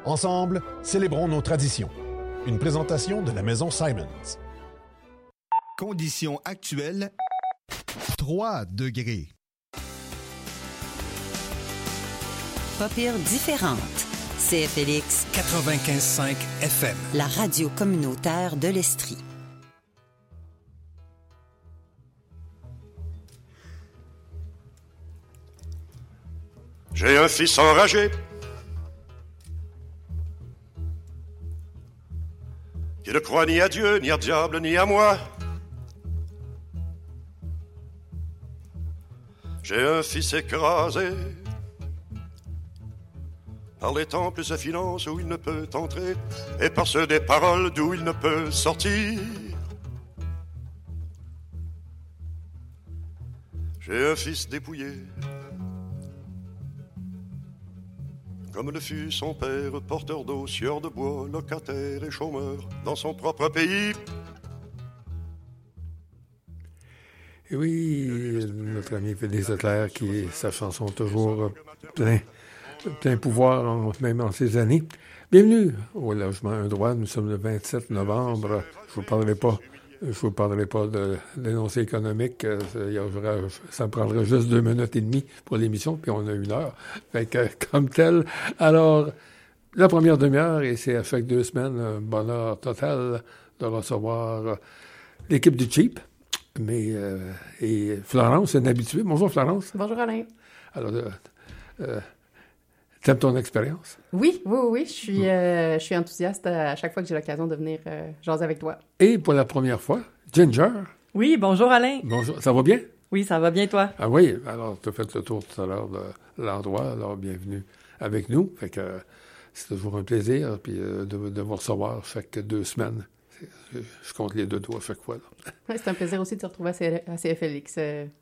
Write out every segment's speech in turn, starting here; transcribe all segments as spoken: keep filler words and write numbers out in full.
Ensemble, célébrons nos traditions. Une présentation de la Maison Simons. Conditions actuelles, trois degrés. Pas pire différente. C F L X quatre-vingt-quinze cinq F M. La radio communautaire de l'Estrie. J'ai un fils enragé qui ne croit ni à Dieu, ni à diable, ni à moi. J'ai un fils écrasé par les temples et finances où il ne peut entrer, et par ceux des paroles d'où il ne peut sortir. J'ai un fils dépouillé, comme le fut son père, porteur d'eau, sieur de bois, locataire et chômeur dans son propre pays. Et oui, notre ami Félix Leclerc, qui sa chanson toujours plein, plein pouvoir, en, même en ces années. Bienvenue au Logement Un Droit. Nous sommes le vingt-sept novembre. Je vous parlerai pas, je vous parlerai pas de l'énoncé économique. Ça me prendrait juste deux minutes et demie pour l'émission, puis on a une heure. Fait que, comme tel, alors, la première demi-heure, et c'est à chaque deux semaines un bonheur total de recevoir l'équipe du Cheap. Mais, euh, et Florence, une habituée. Bonjour, Florence. Bonjour, Alain. Alors, euh, euh, t'aimes ton expérience? Oui, oui, oui. Je suis, euh, je suis enthousiaste à chaque fois que j'ai l'occasion de venir euh, jaser avec toi. Et pour la première fois, Ginger. Oui, bonjour, Alain. Bonjour. Ça va bien? Oui, ça va bien, toi? Ah oui, alors, tu as fait le tour tout à l'heure de l'endroit. Alors, bienvenue avec nous. Fait que euh, c'est toujours un plaisir puis, euh, de, de vous recevoir chaque deux semaines. Je compte les deux doigts à chaque fois. Ouais, c'est un plaisir aussi de se retrouver à C F L X.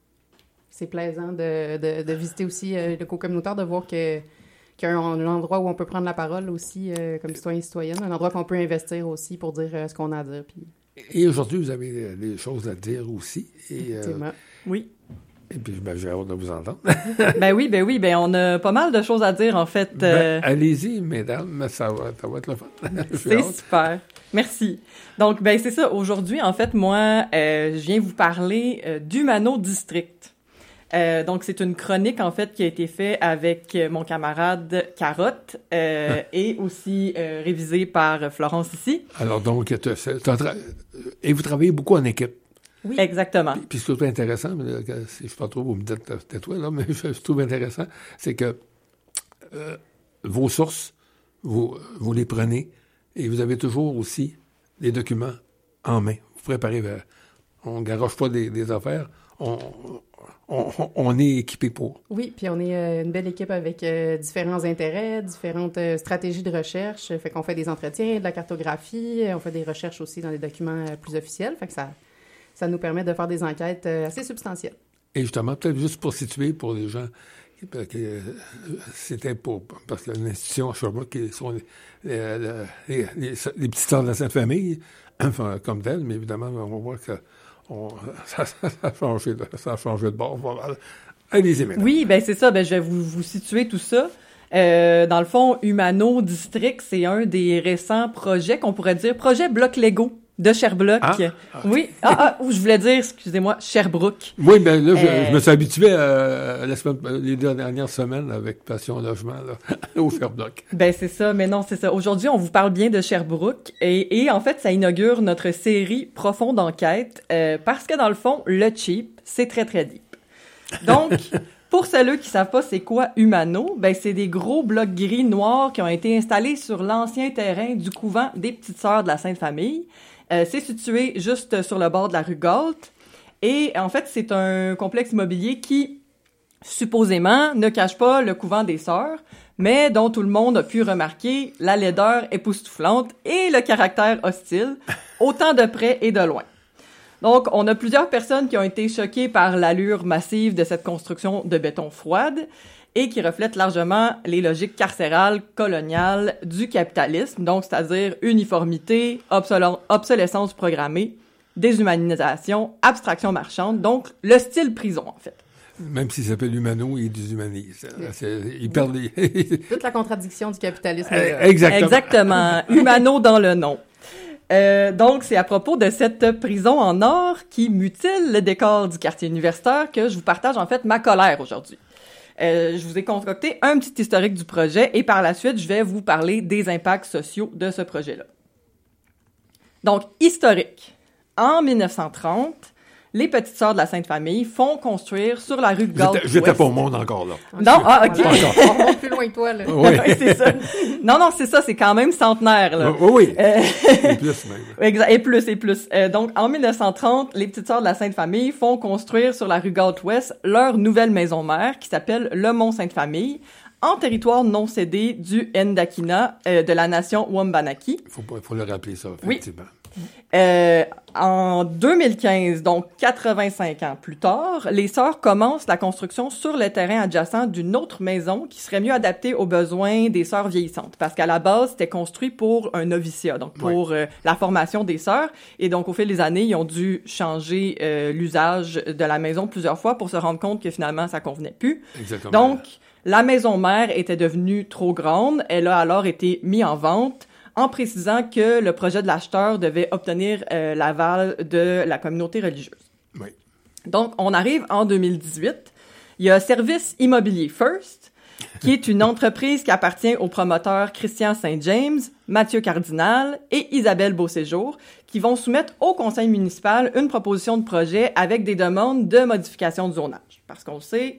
C'est plaisant de, de, de visiter aussi euh, le co-communautaire, de voir que, qu'il y a un, un endroit où on peut prendre la parole aussi euh, comme citoyen et citoyenne, un endroit qu'on peut investir aussi pour dire euh, ce qu'on a à dire. Puis... Et aujourd'hui, vous avez des choses à dire aussi. Et, Effectivement. Euh, oui. Et puis, ben, j'ai hâte de vous entendre. ben oui, ben oui, ben on a pas mal de choses à dire, en fait. Ben, euh... allez-y, mesdames, ça va, ça va être le fun. C'est hâte. Super. Merci. Donc, ben c'est ça. Aujourd'hui, en fait, moi, euh, je viens vous parler euh, d'Humano District. Euh, donc, c'est une chronique, en fait, qui a été faite avec mon camarade Carotte euh, ah. et aussi euh, révisée par Florence ici. Alors, donc, t'as, t'as tra... et vous travaillez beaucoup en équipe. Oui, exactement. Puis, puis ce que je trouve intéressant, mais, si je ne sais pas trop, vous me dites tais-toi, là, mais je, je trouve intéressant, c'est que euh, vos sources, vous, vous les prenez et vous avez toujours aussi les documents en main. Vous préparez, on ne garoche pas des, des affaires, on, on, on est équipé pour. Oui, puis on est euh, une belle équipe avec euh, différents intérêts, différentes euh, stratégies de recherche. Fait qu'on fait des entretiens, de la cartographie, on fait des recherches aussi dans des documents euh, plus officiels. Fait que ça... Ça nous permet de faire des enquêtes euh, assez substantielles. Et justement, peut-être juste pour situer pour les gens, que, que, c'était pour... Parce que l'institution à Sherbrooke, qui sont les, les, les, les, les petites sœurs de la Sainte-Famille, enfin, comme telles, mais évidemment, on va voir que on, ça, ça, ça, a changé de, ça a changé de bord. Voilà. Allez-y maintenant. Oui, bien c'est ça. Ben, je vais vous, vous situer tout ça. Euh, dans le fond, Humano District, c'est un des récents projets, qu'on pourrait dire, projet Bloc Lego. De Sherbrooke. Ah, ah. Oui. Ah, ah, je voulais dire, excusez-moi, Sherbrooke. Oui, bien là, je, euh... je me suis habitué à, la semaine, les deux dernières semaines avec Passion Logement, là, au Sherbrooke. Ben c'est ça, mais non, c'est ça. Aujourd'hui, on vous parle bien de Sherbrooke et, et en fait, ça inaugure notre série Profonde Enquête euh, parce que dans le fond, le cheap, c'est très, très deep. Donc, pour ceux qui savent pas c'est quoi Humano, ben c'est des gros blocs gris noirs qui ont été installés sur l'ancien terrain du couvent des Petites Sœurs de la Sainte-Famille. Euh, c'est situé juste sur le bord de la rue Galt. Et en fait, c'est un complexe immobilier qui, supposément, ne cache pas le couvent des Sœurs, mais dont tout le monde a pu remarquer la laideur époustouflante et le caractère hostile, autant de près et de loin. Donc, on a plusieurs personnes qui ont été choquées par l'allure massive de cette construction de béton froide et qui reflète largement les logiques carcérales, coloniales du capitalisme, donc c'est-à-dire uniformité, obsol- obsolescence programmée, déshumanisation, abstraction marchande, donc le style prison, en fait. Même s'il s'appelle Humano, il déshumanise. Il perd les... Toute la contradiction du capitalisme. Euh, exactement. Exactement. Humano dans le nom. Euh, donc, c'est à propos de cette prison en or qui mutile le décor du quartier universitaire que je vous partage en fait ma colère aujourd'hui. Euh, je vous ai concocté un petit historique du projet et par la suite, je vais vous parler des impacts sociaux de ce projet-là. Donc, historique. En mille neuf cent trente, les Petites Sœurs de la Sainte Famille font construire sur la rue Galt-Ouest. J'étais pas au monde encore, là. Non, ah, OK. On remonte plus loin que toi, là. Oui, ouais, c'est ça. Non, non, c'est ça, c'est quand même centenaire, là. Oui, oui. Euh... Et plus, même. Exact, et plus, et plus. Euh, donc, en mille neuf cent trente, les Petites Sœurs de la Sainte Famille font construire sur la rue Galt-Ouest leur nouvelle maison mère qui s'appelle le Mont Sainte-Famille, en territoire non cédé du Ndakina euh, de la nation Wambanaki. Il faut, faut le rappeler, ça, effectivement. Oui. Euh, en deux mille quinze, donc quatre-vingt-cinq ans plus tard, les sœurs commencent la construction sur le terrain adjacent d'une autre maison qui serait mieux adaptée aux besoins des sœurs vieillissantes. Parce qu'à la base, c'était construit pour un noviciat, donc pour oui. euh, la formation des sœurs. Et donc, au fil des années, ils ont dû changer euh, l'usage de la maison plusieurs fois pour se rendre compte que finalement, ça convenait plus. Exactement. Donc, la maison mère était devenue trop grande. Elle a alors été mise en vente, en précisant que le projet de l'acheteur devait obtenir euh, l'aval de la communauté religieuse. Oui. Donc, on arrive en deux mille dix-huit. Il y a Service Immobilier First, qui est une entreprise qui appartient aux promoteurs Christian Saint-James, Mathieu Cardinal et Isabelle Beauséjour, qui vont soumettre au conseil municipal une proposition de projet avec des demandes de modification de zonage. Parce qu'on sait...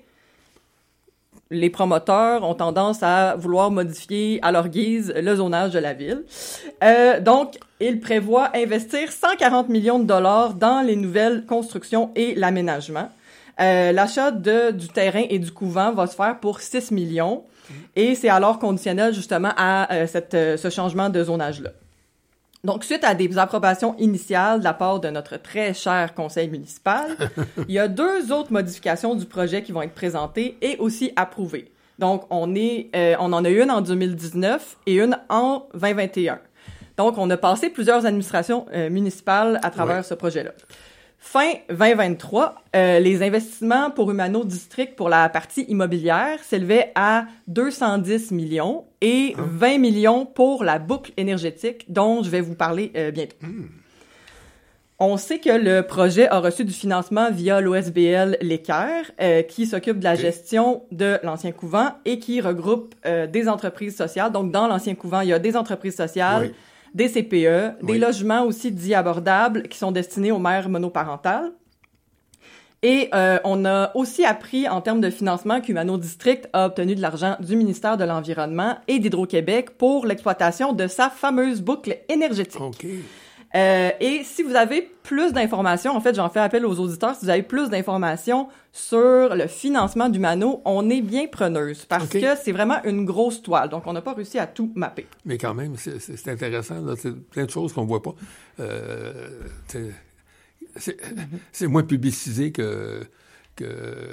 les promoteurs ont tendance à vouloir modifier à leur guise le zonage de la ville. Euh, donc, ils prévoient investir cent quarante millions de dollars dans les nouvelles constructions et l'aménagement. Euh, l'achat de, du terrain et du couvent va se faire pour six millions et c'est alors conditionnel justement à euh, cette, euh, ce changement de zonage-là. Donc, suite à des approbations initiales de la part de notre très cher conseil municipal, il y a deux autres modifications du projet qui vont être présentées et aussi approuvées. Donc, on est, euh, on en a une en deux mille dix-neuf et une en vingt vingt et un. Donc, on a passé plusieurs administrations euh, municipales à travers ouais. ce projet-là. Fin vingt vingt-trois, euh, les investissements pour Humano District pour la partie immobilière s'élevaient à deux cent dix millions et hein? vingt millions pour la boucle énergétique dont je vais vous parler euh, bientôt. Mmh. On sait que le projet a reçu du financement via l'O S B L L'Équerre, euh, qui s'occupe de la okay. gestion de l'ancien couvent et qui regroupe euh, des entreprises sociales. Donc, dans l'ancien couvent, il y a des entreprises sociales, oui. des C P E, des oui. logements aussi dits abordables qui sont destinés aux mères monoparentales. Et euh, on a aussi appris en termes de financement qu'Humano District a obtenu de l'argent du ministère de l'Environnement et d'Hydro-Québec pour l'exploitation de sa fameuse boucle énergétique. OK. Euh, et si vous avez plus d'informations, en fait, j'en fais appel aux auditeurs, si vous avez plus d'informations sur le financement d'Humano, on est bien preneuse parce okay. que c'est vraiment une grosse toile. Donc, on n'a pas réussi à tout mapper. Mais quand même, c'est, c'est, c'est intéressant. Là. C'est plein de choses qu'on voit pas. Euh, c'est, c'est, c'est moins publicisé que... que...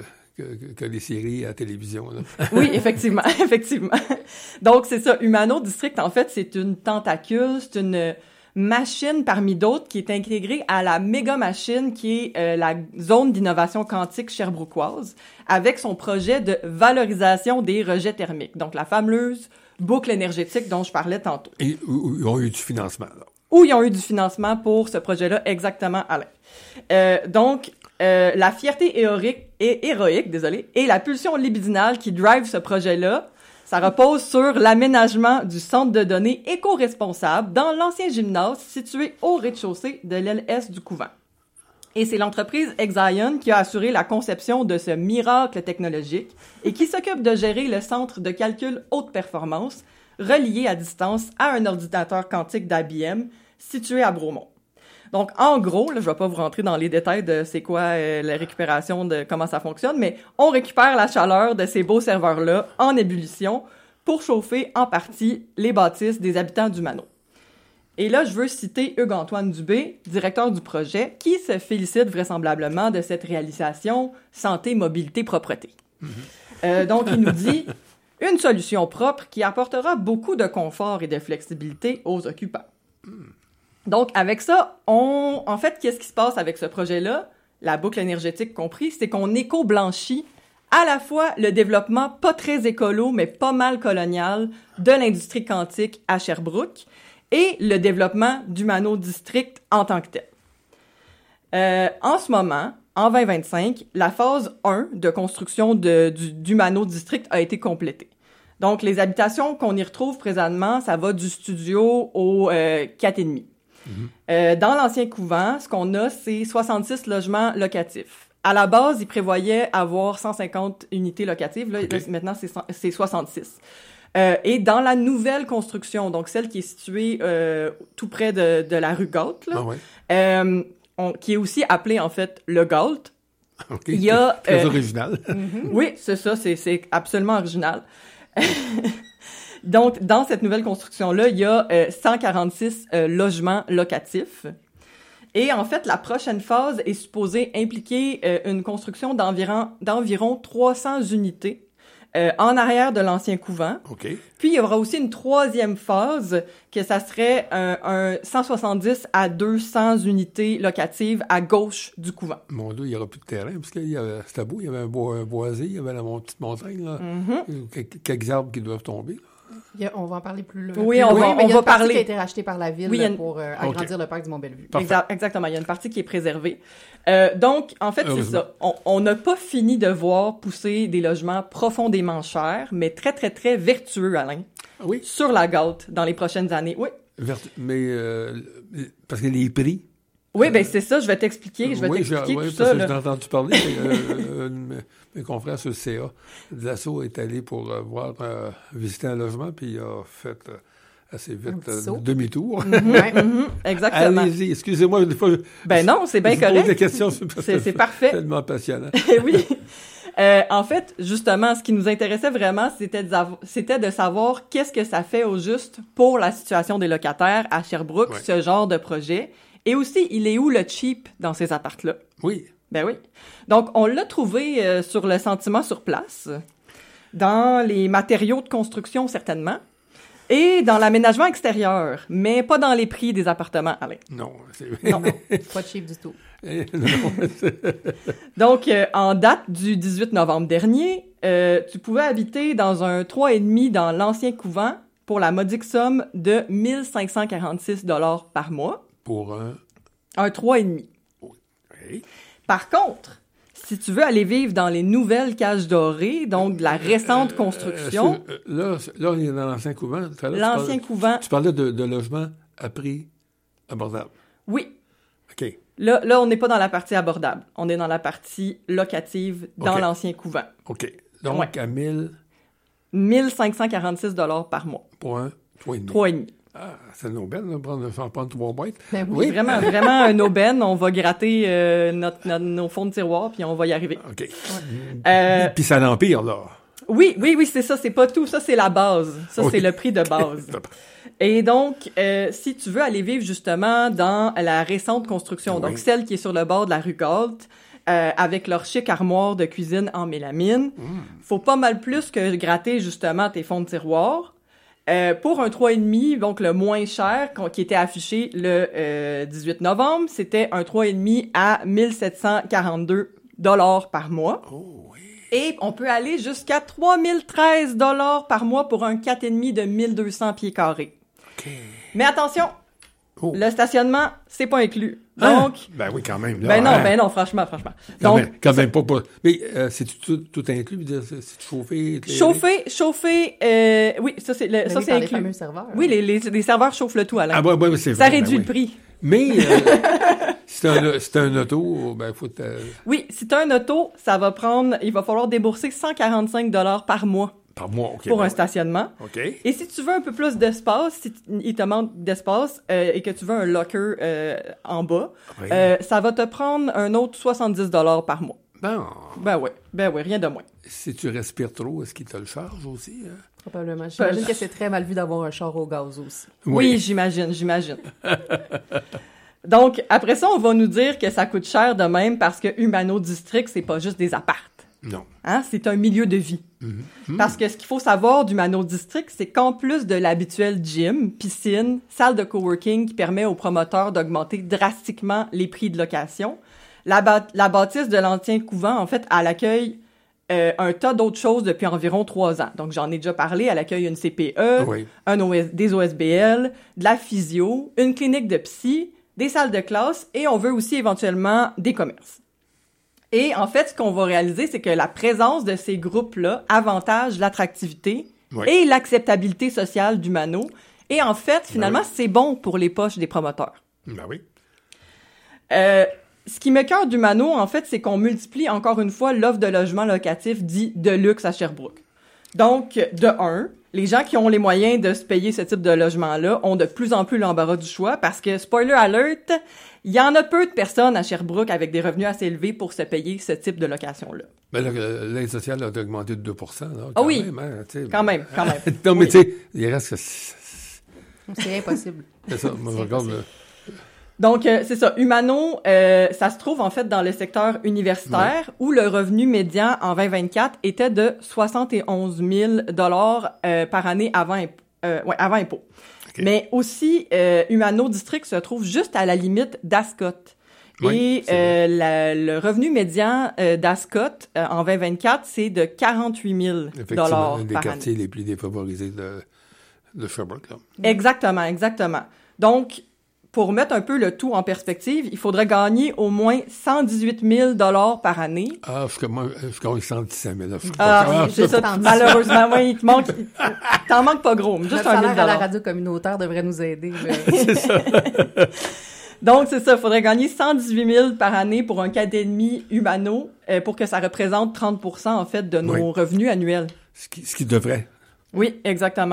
Que, que les séries à la télévision. Là. Oui, effectivement, effectivement. Donc, c'est ça. Humano District, en fait, c'est une tentacule, c'est une machine parmi d'autres qui est intégrée à la méga machine qui est euh, la zone d'innovation quantique sherbrookoise avec son projet de valorisation des rejets thermiques. Donc, la fameuse boucle énergétique dont je parlais tantôt. Et où ils ont eu du financement, là. Où ils ont eu du financement pour ce projet-là, exactement, Alain. Euh, donc, Euh, la fierté héroïque, et héroïque, désolé, et la pulsion libidinale qui drive ce projet-là, ça repose sur l'aménagement du centre de données éco-responsable dans l'ancien gymnase situé au rez-de-chaussée de l'aile est du couvent. Et c'est l'entreprise Exion qui a assuré la conception de ce miracle technologique et qui s'occupe de gérer le centre de calcul haute performance relié à distance à un ordinateur quantique d'I B M situé à Bromont. Donc, en gros, là, je vais pas vous rentrer dans les détails de c'est quoi euh, la récupération, de comment ça fonctionne, mais on récupère la chaleur de ces beaux serveurs-là en ébullition pour chauffer en partie les bâtisses des habitants d'Humano. Et là, je veux citer Hugues-Antoine Dubé, directeur du projet, qui se félicite vraisemblablement de cette réalisation santé, mobilité, propreté. Mm-hmm. Euh, donc, il nous dit « Une solution propre qui apportera beaucoup de confort et de flexibilité aux occupants. Mm. » Donc, avec ça, on, en fait, qu'est-ce qui se passe avec ce projet-là, la boucle énergétique compris, c'est qu'on éco-blanchit à la fois le développement pas très écolo, mais pas mal colonial de l'industrie quantique à Sherbrooke et le développement d'Humano District en tant que tel. Euh, en ce moment, en vingt vingt-cinq, la phase un de construction de, du, d'Humano District a été complétée. Donc, les habitations qu'on y retrouve présentement, ça va du studio au euh, quatre et demi. Mm-hmm. Euh, dans l'ancien couvent, ce qu'on a, c'est soixante-six logements locatifs. À la base, ils prévoyaient avoir cent cinquante unités locatives. Là, okay. là maintenant, c'est, c'est soixante-six. Euh, et dans la nouvelle construction, donc celle qui est située euh, tout près de, de la rue Galt, là, ah ouais. euh, on, qui est aussi appelée, en fait, le Galt. Okay. Il y a... Très euh, original. mm-hmm. Oui, c'est ça, c'est, c'est absolument original. Donc, dans cette nouvelle construction-là, il y a euh, cent quarante-six euh, logements locatifs. Et en fait, la prochaine phase est supposée impliquer euh, une construction d'environ, d'environ trois cents unités euh, en arrière de l'ancien couvent. Okay. Puis, il y aura aussi une troisième phase que ça serait un, un cent soixante-dix à deux cents unités locatives à gauche du couvent. Mon Dieu, il n'y aura plus de terrain, parce qu'il y avait, c'était beau, il y avait un, bois, un boisé, il y avait la petite montagne, là, mm-hmm. quelques, quelques arbres qui doivent tomber, là. Il y a, on va en parler plus là. Oui, on oui, va, mais on il y a va une partie parler. qui a été rachetée par la ville oui, une... pour euh, agrandir okay. le parc du Mont-Bellevue. Exa- exactement, il y a une partie qui est préservée. Euh, donc, en fait, c'est ça. On n'a pas fini de voir pousser des logements profondément chers, mais très, très, très vertueux, Alain. Oui. Sur la Galt dans les prochaines années. Oui. Vertu... Mais, euh, parce que les prix... Oui, euh, bien, c'est ça, je vais t'expliquer, je vais oui, t'expliquer oui, tout parce ça. Que là. j'ai entendu parler, euh, mes, mes confrères sur le C A de l'Assaut est allé pour euh, voir, euh, visiter un logement, puis il a fait euh, assez vite euh, demi-tour. Mm-hmm, ouais, mm-hmm, exactement. Allez-y, excusez-moi, des fois... Ben non, c'est bien correct. Je pose des questions, c'est, c'est, c'est parfait. Tellement passionnant. Oui. Euh, en fait, justement, ce qui nous intéressait vraiment, c'était de, c'était de savoir qu'est-ce que ça fait au juste pour la situation des locataires à Sherbrooke, ouais. ce genre de projet. Et aussi, il est où le cheap dans ces apparts-là? Oui. Ben oui. Donc, on l'a trouvé euh, sur le sentiment sur place, dans les matériaux de construction, certainement, et dans l'aménagement extérieur, mais pas dans les prix des appartements, Alain. Non, c'est non, non. C'est pas cheap du tout. Donc, euh, en date du dix-huit novembre dernier, euh, tu pouvais habiter dans un trois virgule cinq dans l'ancien couvent pour la modique somme de mille cinq cent quarante-six dollars par mois. Pour un... Un trois virgule cinq. Oui. Par contre, si tu veux aller vivre dans les nouvelles cages dorées, donc de la récente construction... Euh, euh, là, là, on est dans l'ancien couvent. Là, l'ancien tu couvent... Tu parlais de, de logements à prix abordable. Oui. OK. Là, là on n'est pas dans la partie abordable. On est dans la partie locative dans okay. l'ancien couvent. OK. Donc, ouais. à mille... mille cinq cent quarante-six dollars par mois. Pour un trois virgule cinq. trois virgule cinq. Ah, c'est une aubaine, là, prendre, faire prendre trois boîtes. Ben oui, oui, vraiment, vraiment une aubaine. On va gratter euh, notre, notre, nos fonds de tiroir, puis on va y arriver. OK. Ouais. Euh, puis ça l'empire, là. Oui, oui, oui, c'est ça. C'est pas tout. Ça, c'est la base. Ça, oui. c'est le prix de base. Et donc, euh, si tu veux aller vivre, justement, dans la récente construction, oui. donc celle qui est sur le bord de la rue Galt, euh, avec leur chic armoire de cuisine en mélamine, mm. faut pas mal plus que gratter, justement, tes fonds de tiroir. Euh, pour un trois virgule cinq, donc le moins cher, qui était affiché le euh, dix-huit novembre, c'était un trois virgule cinq à mille sept cent quarante-deux dollars par mois. Oh, oui. Et on peut aller jusqu'à trois mille treize dollars par mois pour un quatre virgule cinq de mille deux cents pieds carrés. Okay. Mais attention, oh. le stationnement, c'est pas inclus. Donc, hein? Ben oui, quand même. Là, ben non, hein? ben non, franchement, franchement. Quand Donc, même, quand même pas, pas. Mais euh, c'est tout, tout inclus, c'est, c'est chauffé, éclairé? Chauffé, chauffé, euh, oui, ça c'est, le, ben ça oui, c'est inclus. Les fameux serveurs. Oui, les, les, les serveurs chauffent le tout, Alain. Ah, ouais, ouais, c'est ça vrai. réduit ben, le oui. prix. Mais euh, si c'est un, c'est un auto, ben faut. Euh... Oui, si t'as un auto, ça va prendre, il va falloir débourser cent quarante-cinq dollars par mois. Par mois, OK. Pour ben un ouais. stationnement. OK. Et si tu veux un peu plus d'espace, si il te manque d'espace euh, et que tu veux un locker euh, en bas, oui. euh, ça va te prendre un autre soixante-dix dollars par mois. Ben, ben oui, ben oui, rien de moins. Si tu respires trop, est-ce qu'il te le charge aussi? Hein? Probablement. J'imagine que c'est très mal vu d'avoir un char au gaz aussi. Oui, oui j'imagine, j'imagine. Donc, après ça, on va nous dire que ça coûte cher de même parce que Humano District, c'est pas juste des apparts. Non. Hein? C'est un milieu de vie. Mm-hmm. Parce que ce qu'il faut savoir du Humano District, c'est qu'en plus de l'habituel gym, piscine, salle de coworking qui permet aux promoteurs d'augmenter drastiquement les prix de location, la, ba- la bâtisse de l'ancien couvent, en fait, elle accueille euh, un tas d'autres choses depuis environ trois ans. Donc, j'en ai déjà parlé, elle accueille une C P E, Oui. un O S, des O S B L, de la physio, une clinique de psy, des salles de classe et on veut aussi éventuellement des commerces. Et en fait, ce qu'on va réaliser, c'est que la présence de ces groupes-là avantage l'attractivité Oui. et l'acceptabilité sociale du Mano. Et en fait, finalement, Ben oui. c'est bon pour les poches des promoteurs. Ben oui. Euh, ce qui m'écoeure du Mano, en fait, c'est qu'on multiplie encore une fois l'offre de logement locatif dit de luxe à Sherbrooke. Donc, de un, les gens qui ont les moyens de se payer ce type de logement-là ont de plus en plus l'embarras du choix parce que, spoiler alert, il y en a peu de personnes à Sherbrooke avec des revenus assez élevés pour se payer ce type de location-là. Ben là, l'aide sociale a augmenté de deux pour cent. Là, Ah oui, même, hein, tu sais. quand même, quand même. non, mais Oui. tu sais, il reste que... C'est C'est impossible. ça, moi, je C'est regarde... impossible. le- Donc, euh, c'est ça. Humano, euh, ça se trouve en fait dans le secteur universitaire où le revenu médian en vingt vingt-quatre était de soixante et onze mille dollars euh, par année avant, imp- euh, ouais, avant impôt. Okay. Mais aussi, euh, Humano District se trouve juste à la limite d'Ascot. Oui, Et c'est euh, la- le revenu médian euh, d'Ascot euh, en vingt vingt-quatre, c'est de quarante-huit mille Effectivement, dollars un des par quartiers année. les plus défavorisés de, de Sherbrooke. Là. Exactement, exactement. Donc, pour mettre un peu le tout en perspective, il faudrait gagner au moins cent dix-huit mille dollars par année. Ah, je commence je commence cent dix-sept mille. Là, je suis Ah, pas- c'est ça, tandis. malheureusement, oui, il te manque, il- t'en manques pas gros, mais juste Notre un mille salaire à la dollars. radio communautaire devrait nous aider. mais- c'est ça. Donc, c'est ça, il faudrait gagner cent dix-huit mille par année pour un cadet et demi Humano euh, pour que ça représente trente pour cent, en fait, de nos Oui. revenus annuels. Ce qui, ce qui devrait. Oui, exactement.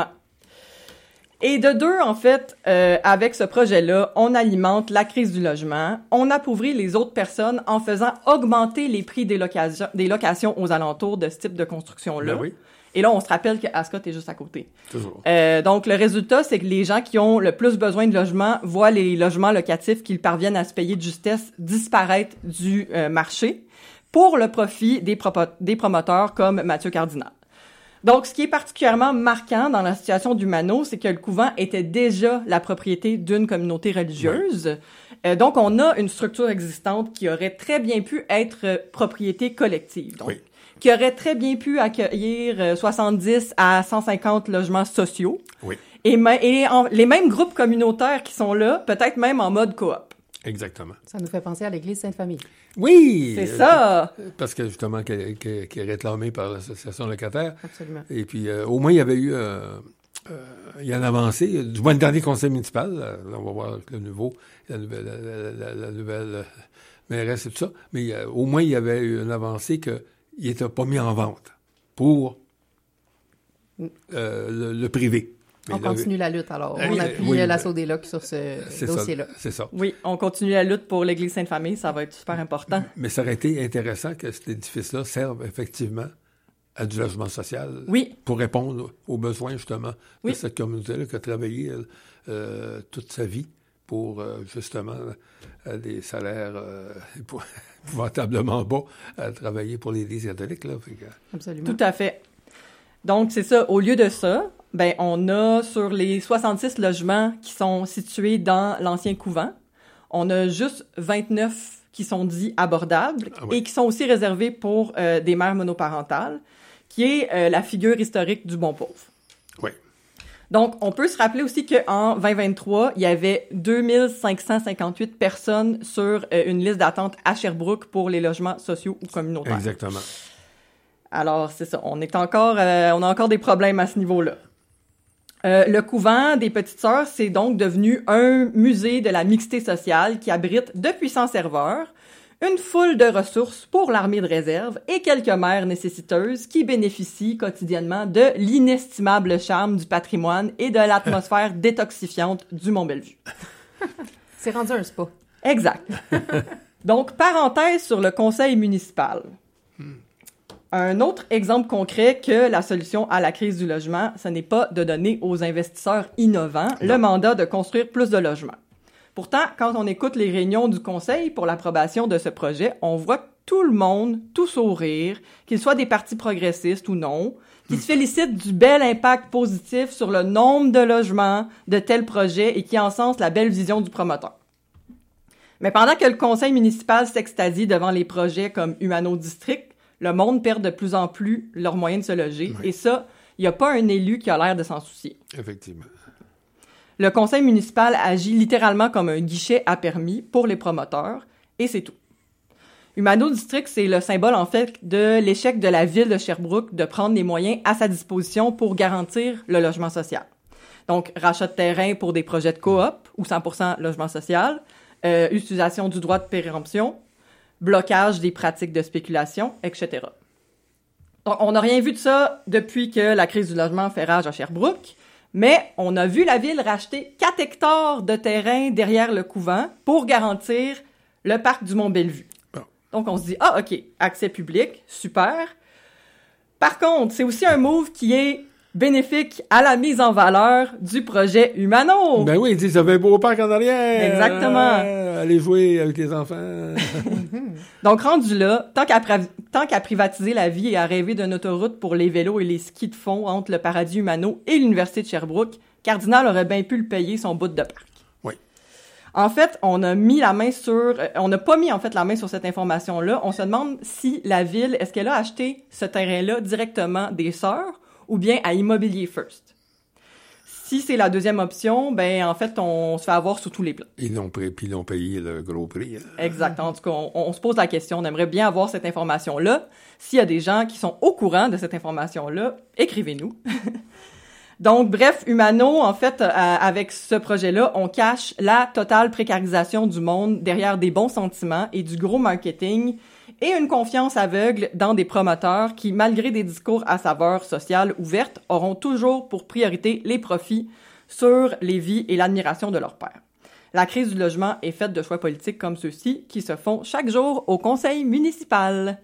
Et de deux, en fait, euh, avec ce projet-là, on alimente la crise du logement, on appauvrit les autres personnes en faisant augmenter les prix des, locations, des locations aux alentours de ce type de construction-là. Ben oui, Et là, on se rappelle que Ascot est juste à côté. toujours. Euh, donc, le résultat, c'est que les gens qui ont le plus besoin de logement voient les logements locatifs qu'ils parviennent à se payer de justesse disparaître du euh, marché pour le profit des, propo- des promoteurs comme Mathieu Cardinal. Donc, ce qui est particulièrement marquant dans la situation du Mano, c'est que le couvent était déjà la propriété d'une communauté religieuse. Euh, donc, on a une structure existante qui aurait très bien pu être euh, propriété collective. Donc, Oui. qui aurait très bien pu accueillir euh, soixante-dix à cent cinquante logements sociaux. Oui, Et, ma- et en- les mêmes groupes communautaires qui sont là, peut-être même en mode coop. exactement. Ça nous fait penser à l'église Sainte-Famille. Oui! C'est euh, ça! Parce que justement, qui est, qui est- qui est réclamé par l'association locataire. Absolument. Et puis, euh, au moins, il y avait eu euh, euh, il y a une avancée. Du moins, le dernier conseil municipal, euh, là, on va voir le nouveau, la nouvelle, la, la- la- la nouvelle euh, mairesse et tout ça. Mais euh, au moins, il y avait eu une avancée qu'il n'était pas mis en vente pour euh, le, le privé. Mais On là, continue la lutte, alors. Euh, On appuie oui, euh, ben, l'assaut des locs sur ce c'est dossier-là. ça, c'est ça. Oui, on continue la lutte pour l'Église Sainte-Famille, ça va être super important. Mais ça aurait été intéressant que cet édifice-là serve effectivement à du logement social Oui, pour répondre aux besoins, justement, Oui. de cette communauté-là qui a travaillé euh, toute sa vie pour, euh, justement, euh, des salaires euh, épou- épouvantablement bas à travailler pour l'Église catholique. Là. Fait que, Absolument. tout à fait. Donc, c'est ça. Au lieu de ça, ben, on a sur les soixante-six logements qui sont situés dans l'ancien couvent, on a juste vingt-neuf qui sont dits abordables Ah oui. et qui sont aussi réservés pour euh, des mères monoparentales, qui est euh, la figure historique du bon pauvre. oui. Donc, on peut se rappeler aussi qu'en vingt vingt-trois, il y avait deux mille cinq cent cinquante-huit personnes sur euh, une liste d'attente à Sherbrooke pour les logements sociaux ou communautaires. Exactement. Alors, c'est ça. On est encore, euh, on a encore des problèmes à ce niveau-là. Euh, le couvent des Petites Sœurs, c'est donc devenu un musée de la mixité sociale qui abrite de puissants serveurs, une foule de ressources pour l'armée de réserve et quelques mères nécessiteuses qui bénéficient quotidiennement de l'inestimable charme du patrimoine et de l'atmosphère détoxifiante du Mont-Bellevue. C'est rendu un spa. Exact. Donc, parenthèse sur le conseil municipal. Un autre exemple concret que la solution à la crise du logement, ce n'est pas de donner aux investisseurs innovants le mandat de construire plus de logements. Pourtant, quand on écoute les réunions du conseil pour l'approbation de ce projet, on voit tout le monde, tout sourire, qu'ils soient des partis progressistes ou non, qui se félicitent du bel impact positif sur le nombre de logements de tel projet et qui encensent la belle vision du promoteur. Mais pendant que le conseil municipal s'extasie devant les projets comme Humano District, le monde perd de plus en plus leurs moyens de se loger. Oui. Et ça, il n'y a pas un élu qui a l'air de s'en soucier. Effectivement. Le conseil municipal agit littéralement comme un guichet à permis pour les promoteurs, et c'est tout. Humano District, c'est le symbole, en fait, de l'échec de la ville de Sherbrooke de prendre les moyens à sa disposition pour garantir le logement social. Donc, rachat de terrain pour des projets de coop, ou cent pour cent logement social, euh, utilisation du droit de péremption, blocage des pratiques de spéculation, et cetera. Donc, on n'a rien vu de ça depuis que la crise du logement fait rage à Sherbrooke, mais on a vu la ville racheter quatre hectares de terrain derrière le couvent pour garantir le parc du Mont-Bellevue. Bon. Donc, on se dit, ah, OK, accès public, super. Par contre, c'est aussi un move qui est bénéfique à la mise en valeur du projet Humano. Ben oui, il dit, ça fait un beau parc en arrière. Exactement. Euh, allez jouer avec les enfants. Donc, rendu là, tant qu'à, pra- tant qu'à privatiser la vie et à rêver d'une autoroute pour les vélos et les skis de fond entre le paradis Humano et l'Université de Sherbrooke, Cardinal aurait bien pu le payer son bout de parc. Oui. En fait, on a mis la main sur... euh, on n'a pas mis, en fait, la main sur cette information-là. On se demande si la ville, est-ce qu'elle a acheté ce terrain-là directement des sœurs ou bien à Immobilier First. Si c'est la deuxième option, ben en fait, on se fait avoir sous tous les plans. Ils l'ont pris, puis ils l'ont payé le gros prix. Hein. Exact. En tout cas, on, on se pose la question. On aimerait bien avoir cette information-là. S'il y a des gens qui sont au courant de cette information-là, écrivez-nous. Donc, bref, Humano, en fait, euh, avec ce projet-là, on cache la totale précarisation du monde derrière des bons sentiments et du gros marketing et une confiance aveugle dans des promoteurs qui, malgré des discours à saveur sociale ouverte, auront toujours pour priorité les profits sur les vies et l'admiration de leurs pairs. La crise du logement est faite de choix politiques comme ceux-ci qui se font chaque jour au conseil municipal.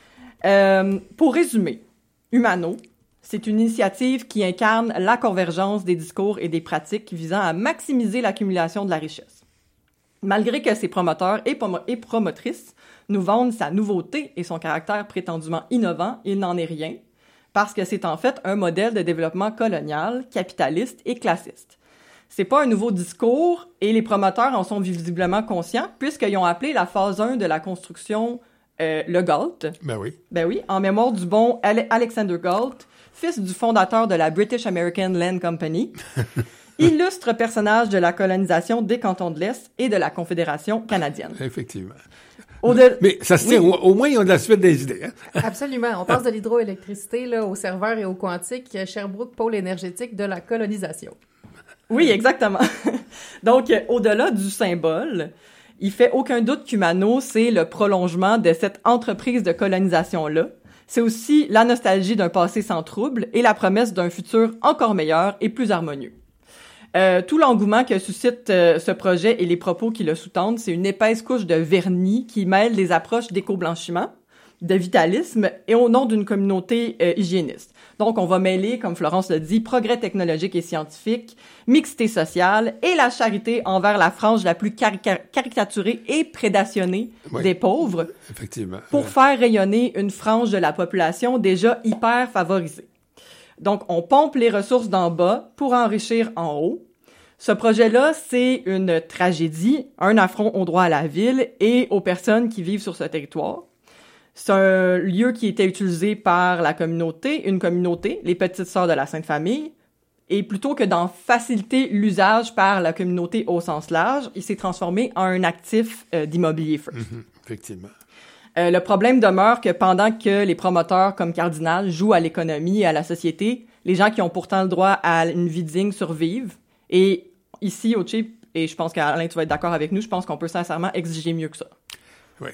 Euh, pour résumer, Humano, c'est une initiative qui incarne la convergence des discours et des pratiques visant à maximiser l'accumulation de la richesse. Malgré que ses promoteurs et, prom- et promotrices nous vendent sa nouveauté et son caractère prétendument innovant, il n'en est rien, parce que c'est en fait un modèle de développement colonial, capitaliste et classiste. C'est pas un nouveau discours, et les promoteurs en sont visiblement conscients, puisqu'ils ont appelé la phase un de la construction euh, le Galt. Ben oui. Ben oui, en mémoire du bon Ale- Alexander Galt, fils du fondateur de la British American Land Company, illustre personnage de la colonisation des cantons de l'Est et de la Confédération canadienne. Effectivement. Au-delà... Mais ça se tient, Oui. au, au moins, ils ont de la suite des idées. Hein? Absolument. On passe de l'hydroélectricité là, au serveur et au quantique. Sherbrooke, pôle énergétique de la colonisation. Oui, exactement. Donc, euh, au-delà du symbole, il fait aucun doute qu'Humano, c'est le prolongement de cette entreprise de colonisation-là. C'est aussi la nostalgie d'un passé sans trouble et la promesse d'un futur encore meilleur et plus harmonieux. Euh, tout l'engouement que suscite euh, ce projet et les propos qui le sous-tendent, c'est une épaisse couche de vernis qui mêle les approches d'éco-blanchiment, de vitalisme et au nom d'une communauté euh, hygiéniste. Donc, on va mêler, comme Florence le dit, progrès technologique et scientifique, mixité sociale et la charité envers la frange la plus carica- caricaturée et prédationnée Oui. des pauvres Effectivement. pour faire rayonner une frange de la population déjà hyper favorisée. Donc, on pompe les ressources d'en bas pour enrichir en haut. Ce projet-là, c'est une tragédie, un affront au droit à la ville et aux personnes qui vivent sur ce territoire. C'est un lieu qui était utilisé par la communauté, une communauté, les Petites Sœurs de la Sainte Famille, et plutôt que d'en faciliter l'usage par la communauté au sens large, il s'est transformé en un actif euh, d'immobilier first. Mm-hmm. Effectivement. Euh, le problème demeure que pendant que les promoteurs comme Cardinal jouent à l'économie et à la société, les gens qui ont pourtant le droit à une vie digne survivent. Et ici, au Cheap, et je pense qu'Alain, tu vas être d'accord avec nous, je pense qu'on peut sincèrement exiger mieux que ça. Oui.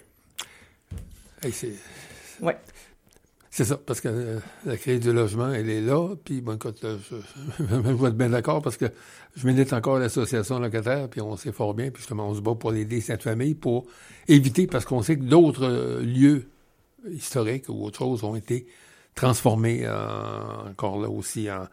Hey, c'est... Ouais. C'est ça, parce que euh, la crise du logement, elle est là, puis bon, écoute, là, je, je, je vais être bien d'accord, parce que je milite encore à l'association locataire, puis on sait fort bien, puis justement, on se bat pour aider cette famille, pour éviter, parce qu'on sait que d'autres euh, lieux historiques ou autres choses ont été transformés en, encore là aussi en,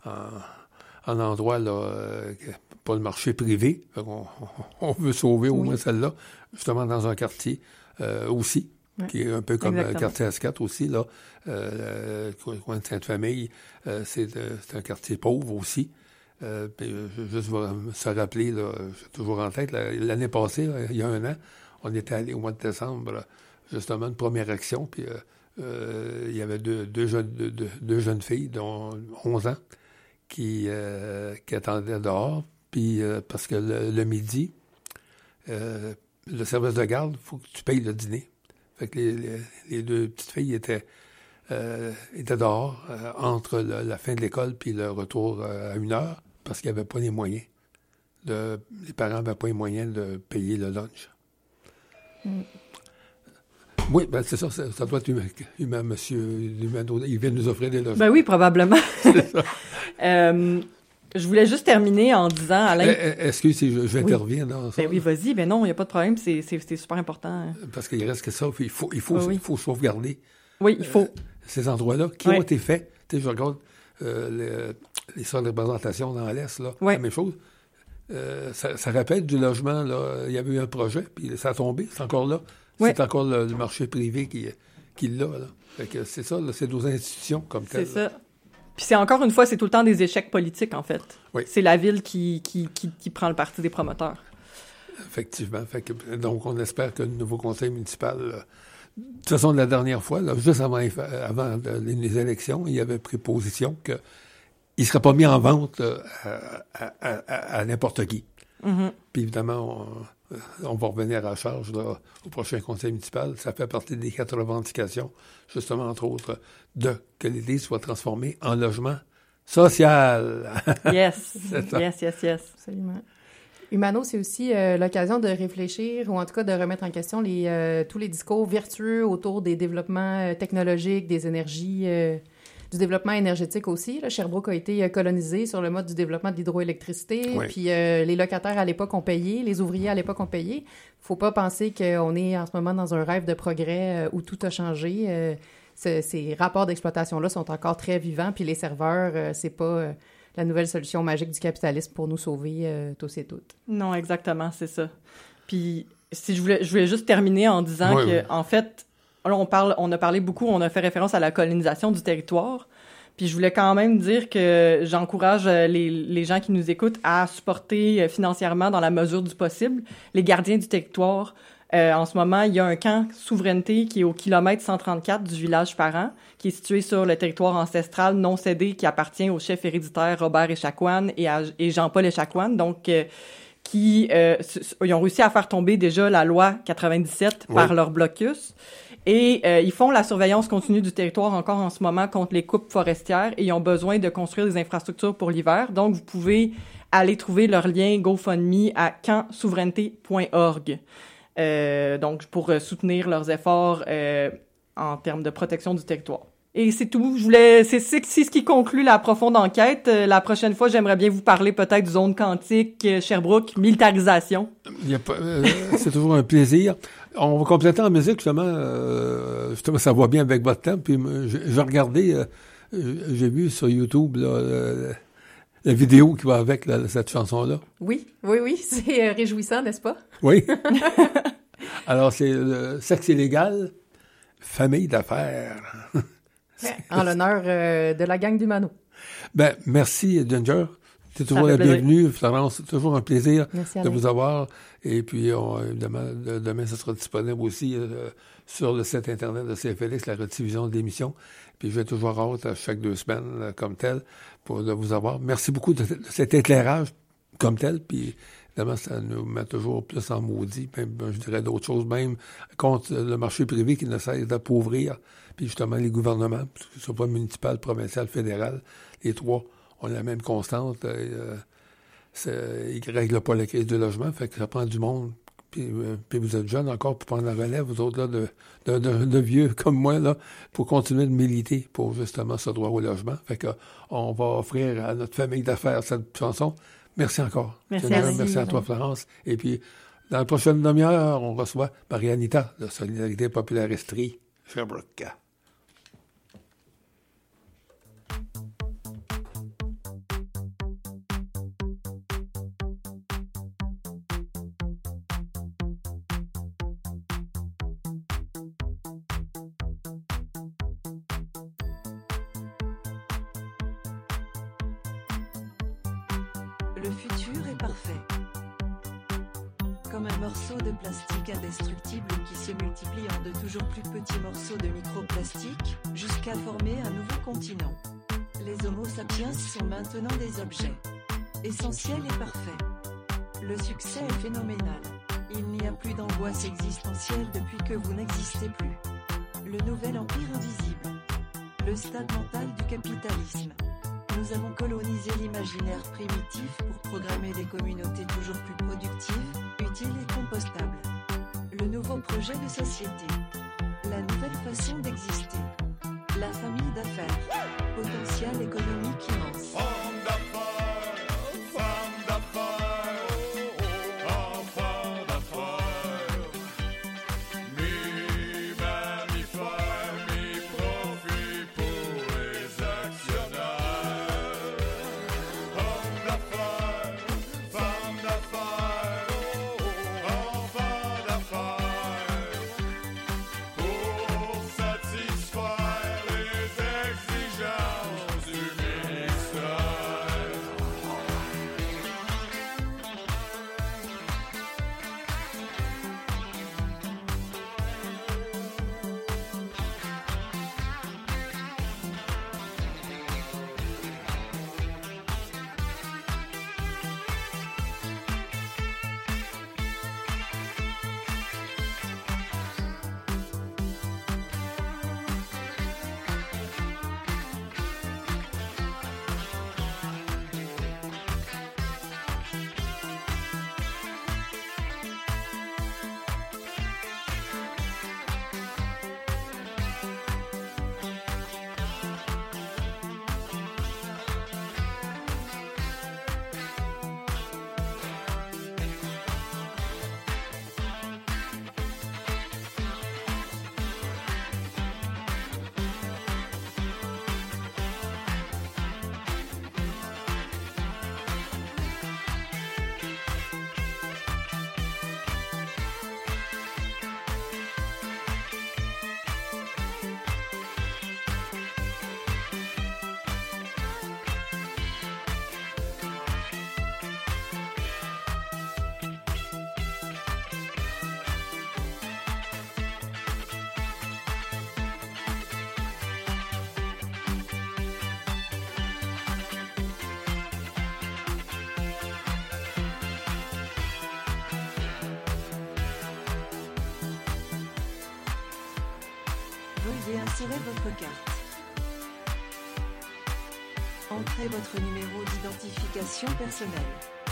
en, en endroit, là, euh, pas le marché privé, on, on veut sauver au Oui. moins celle-là, justement dans un quartier euh, aussi. Ouais. Qui est un peu comme Exactement. le quartier S quatre aussi, là. Euh, le coin de Sainte-Famille, euh, c'est, euh, c'est un quartier pauvre aussi. Euh, puis, euh, juste se rappeler, là, j'ai toujours en tête, là, l'année passée, là, il y a un an, on était allé au mois de décembre, là, justement, une première action, puis euh, euh, il y avait deux, deux, jeunes, deux, deux jeunes filles, dont onze ans, qui, euh, qui attendaient dehors. Puis, euh, parce que le, le midi, euh, le service de garde, il faut que tu payes le dîner. Fait que les, les, les deux petites filles étaient, euh, étaient dehors euh, entre le, la fin de l'école puis le retour euh, à une heure parce qu'ils n'avaient pas les moyens. De, les parents n'avaient pas les moyens de payer le lunch. Mm. Oui, ben c'est ça, ça, ça doit être humain, humain monsieur Humano. Il vient nous offrir des logements. Ben oui, probablement. C'est ça. euh, je voulais juste terminer en disant, Alain... Eh, excuse, si je, je interviens oui. dans ça. Ben oui, vas-y. Ben non, il n'y a pas de problème. C'est, c'est, c'est super important. Parce qu'il reste que ça. Il faut, il faut, oui. il faut sauvegarder oui, il faut. Euh, ces endroits-là qui oui. ont été faits. Tu sais, je regarde euh, les, les salles de représentation dans l'Est, là, oui. la même chose. Euh, ça, ça rappelle du logement, là. Il y avait eu un projet, puis ça a tombé. C'est encore là. Oui. C'est encore le, le marché privé qui, qui l'a, là. Fait que c'est ça, là, c'est nos institutions comme telles. C'est ça. Puis c'est encore une fois, c'est tout le temps des échecs politiques, en fait. Oui. C'est la ville qui, qui, qui, qui prend le parti des promoteurs. Effectivement. Fait que, donc, on espère que le nouveau conseil municipal... Là, de toute façon, la dernière fois, là, juste avant, avant les élections, il avait pris position qu'il ne serait pas mis en vente euh, à, à, à, à n'importe qui. Mm-hmm. Puis évidemment, on, on va revenir à la charge là, au prochain conseil municipal. Ça fait partie des quatre revendications, justement, entre autres, de que l'Église soit transformée en logement social. Yes, yes, yes, yes. Absolument. Humano, c'est aussi euh, l'occasion de réfléchir ou en tout cas de remettre en question les, euh, tous les discours vertueux autour des développements euh, technologiques, des énergies, euh, du développement énergétique aussi. Là, Sherbrooke a été colonisé sur le mode du développement de l'hydroélectricité. Oui. Puis euh, les locataires à l'époque ont payé, les ouvriers à l'époque ont payé. Faut pas penser qu'on est en ce moment dans un rêve de progrès euh, où tout a changé. Euh, ce, ces rapports d'exploitation-là sont encore très vivants. Puis les serveurs, euh, c'est pas... Euh, la nouvelle solution magique du capitalisme pour nous sauver euh, tous et toutes. Non, exactement, c'est ça. Puis, si je voulais, je voulais juste terminer en disant oui, que, oui. en fait, là, on parle, on a parlé beaucoup, on a fait référence à la colonisation du territoire. Puis, je voulais quand même dire que j'encourage les, les gens qui nous écoutent à supporter financièrement, dans la mesure du possible, les gardiens du territoire. Euh, en ce moment, il y a un camp souveraineté qui est au kilomètre cent trente-quatre du village parent, qui est situé sur le territoire ancestral non cédé qui appartient au chef héréditaire Robert Échaquan et, à, et Jean-Paul Échaquan, donc euh, qui euh, ils ont réussi à faire tomber déjà la loi quatre-vingt-dix-sept oui. par leur blocus. Et euh, ils font la surveillance continue du territoire encore en ce moment contre les coupes forestières et ils ont besoin de construire des infrastructures pour l'hiver. Donc, vous pouvez aller trouver leur lien GoFundMe à camp souveraineté point org. Euh, donc, pour euh, soutenir leurs efforts euh, en termes de protection du territoire. Et c'est tout. Je voulais, c'est, c'est, c'est ce qui conclut la profonde enquête. Euh, la prochaine fois, j'aimerais bien vous parler peut-être du zone quantique, euh, Sherbrooke, militarisation. Il y a pas, euh, c'est toujours un plaisir. On va compléter en musique, justement. Euh, justement, ça va bien avec votre temps. Puis, j'ai regardé, euh, j'ai vu sur YouTube, là, euh, la vidéo qui va avec là, cette chanson-là. Oui, oui, oui. C'est euh, réjouissant, n'est-ce pas? Oui. Alors, c'est le sexe illégal, famille d'affaires. En l'honneur euh, de la gang d'Humano. Ben, merci, Ginger. C'est toujours la bienvenue, Florence. C'est toujours un plaisir merci, de vous avoir. Et puis, on, évidemment, demain, ça sera disponible aussi euh, sur le site Internet de C F L X, la rediffusion de l'émission. Puis, je vais toujours hâte à chaque deux semaines, là, comme tel, pour de vous avoir. Merci beaucoup de, de cet éclairage comme tel. Puis, évidemment, ça nous met toujours plus en maudit. Même, je dirais d'autres choses, même contre le marché privé qui ne cesse d'appauvrir. Puis, justement, les gouvernements, que ce soit pas municipal, provincial, fédéral, les trois ont la même constante. Euh, ils ne règlent pas la crise du logement, fait que ça prend du monde. Puis, euh, puis vous êtes jeunes encore pour prendre la relève, vous autres, là, de, de, de, de vieux comme moi, là, pour continuer de militer pour justement ce droit au logement. Fait que on va offrir à notre famille d'affaires cette chanson. Merci encore. Merci, merci, merci à toi, Florence. Et puis, dans la prochaine demi-heure, on reçoit Marie-Anita de Solidarité Populaire Estrie, Sherbrooke. Le futur est parfait. comme un morceau de plastique indestructible qui se multiplie en de toujours plus petits morceaux de microplastique, jusqu'à former un nouveau continent. Les Homo sapiens sont maintenant des objets essentiels et parfaits. Le succès est phénoménal. Il n'y a plus d'angoisse existentielle depuis que vous n'existez plus. Le nouvel empire invisible. Le stade mental du capitalisme. Nous avons colonisé l'imaginaire primitif pour programmer des communautés toujours plus productives, utiles et compostables. Le nouveau projet de société. La nouvelle façon d'exister. La famille d'affaires. Potentiel économique immense. Homme d'affaires, femme d'affaires, enfant d'affaires, mi-main, mi-faire, mi-profit pour les actionnaires. Homme d'affaires, femme d'affaires, enfant d'affaires, pour satisfaire les exigences du ministère. Veuillez insérer votre carte. Entrez votre numéro d'identification personnelle.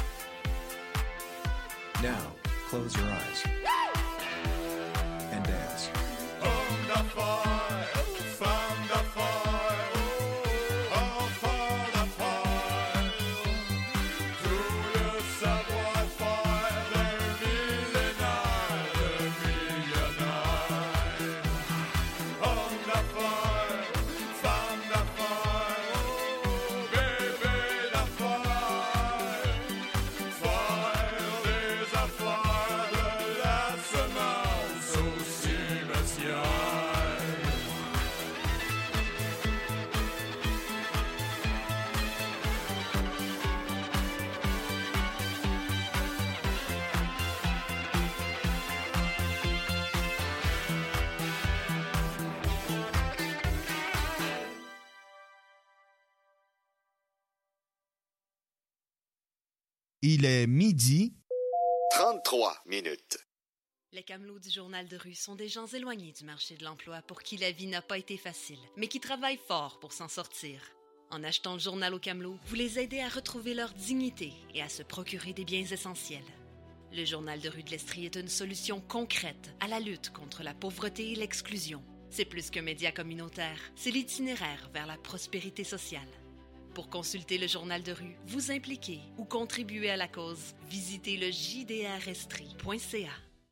Now, close your eyes and dance. Homme d'affaires, femme d'affaires, enfant d'affaires, tout le savoir-faire d'un millénaire de millionnaires. Homme d'affaires, femme d'affaires, bébé d'affaires, faire des affaires de la semence au cimetière. Il est midi. trente-trois minutes. Les camelots du journal de rue sont des gens éloignés du marché de l'emploi pour qui la vie n'a pas été facile, mais qui travaillent fort pour s'en sortir. En achetant le journal aux camelots, vous les aidez à retrouver leur dignité et à se procurer des biens essentiels. Le journal de rue de l'Estrie est une solution concrète à la lutte contre la pauvreté et l'exclusion. C'est plus qu'un média communautaire, c'est l'itinéraire vers la prospérité sociale. Pour consulter le journal de rue, vous impliquer ou contribuer à la cause, visitez le j d r estrie point c a.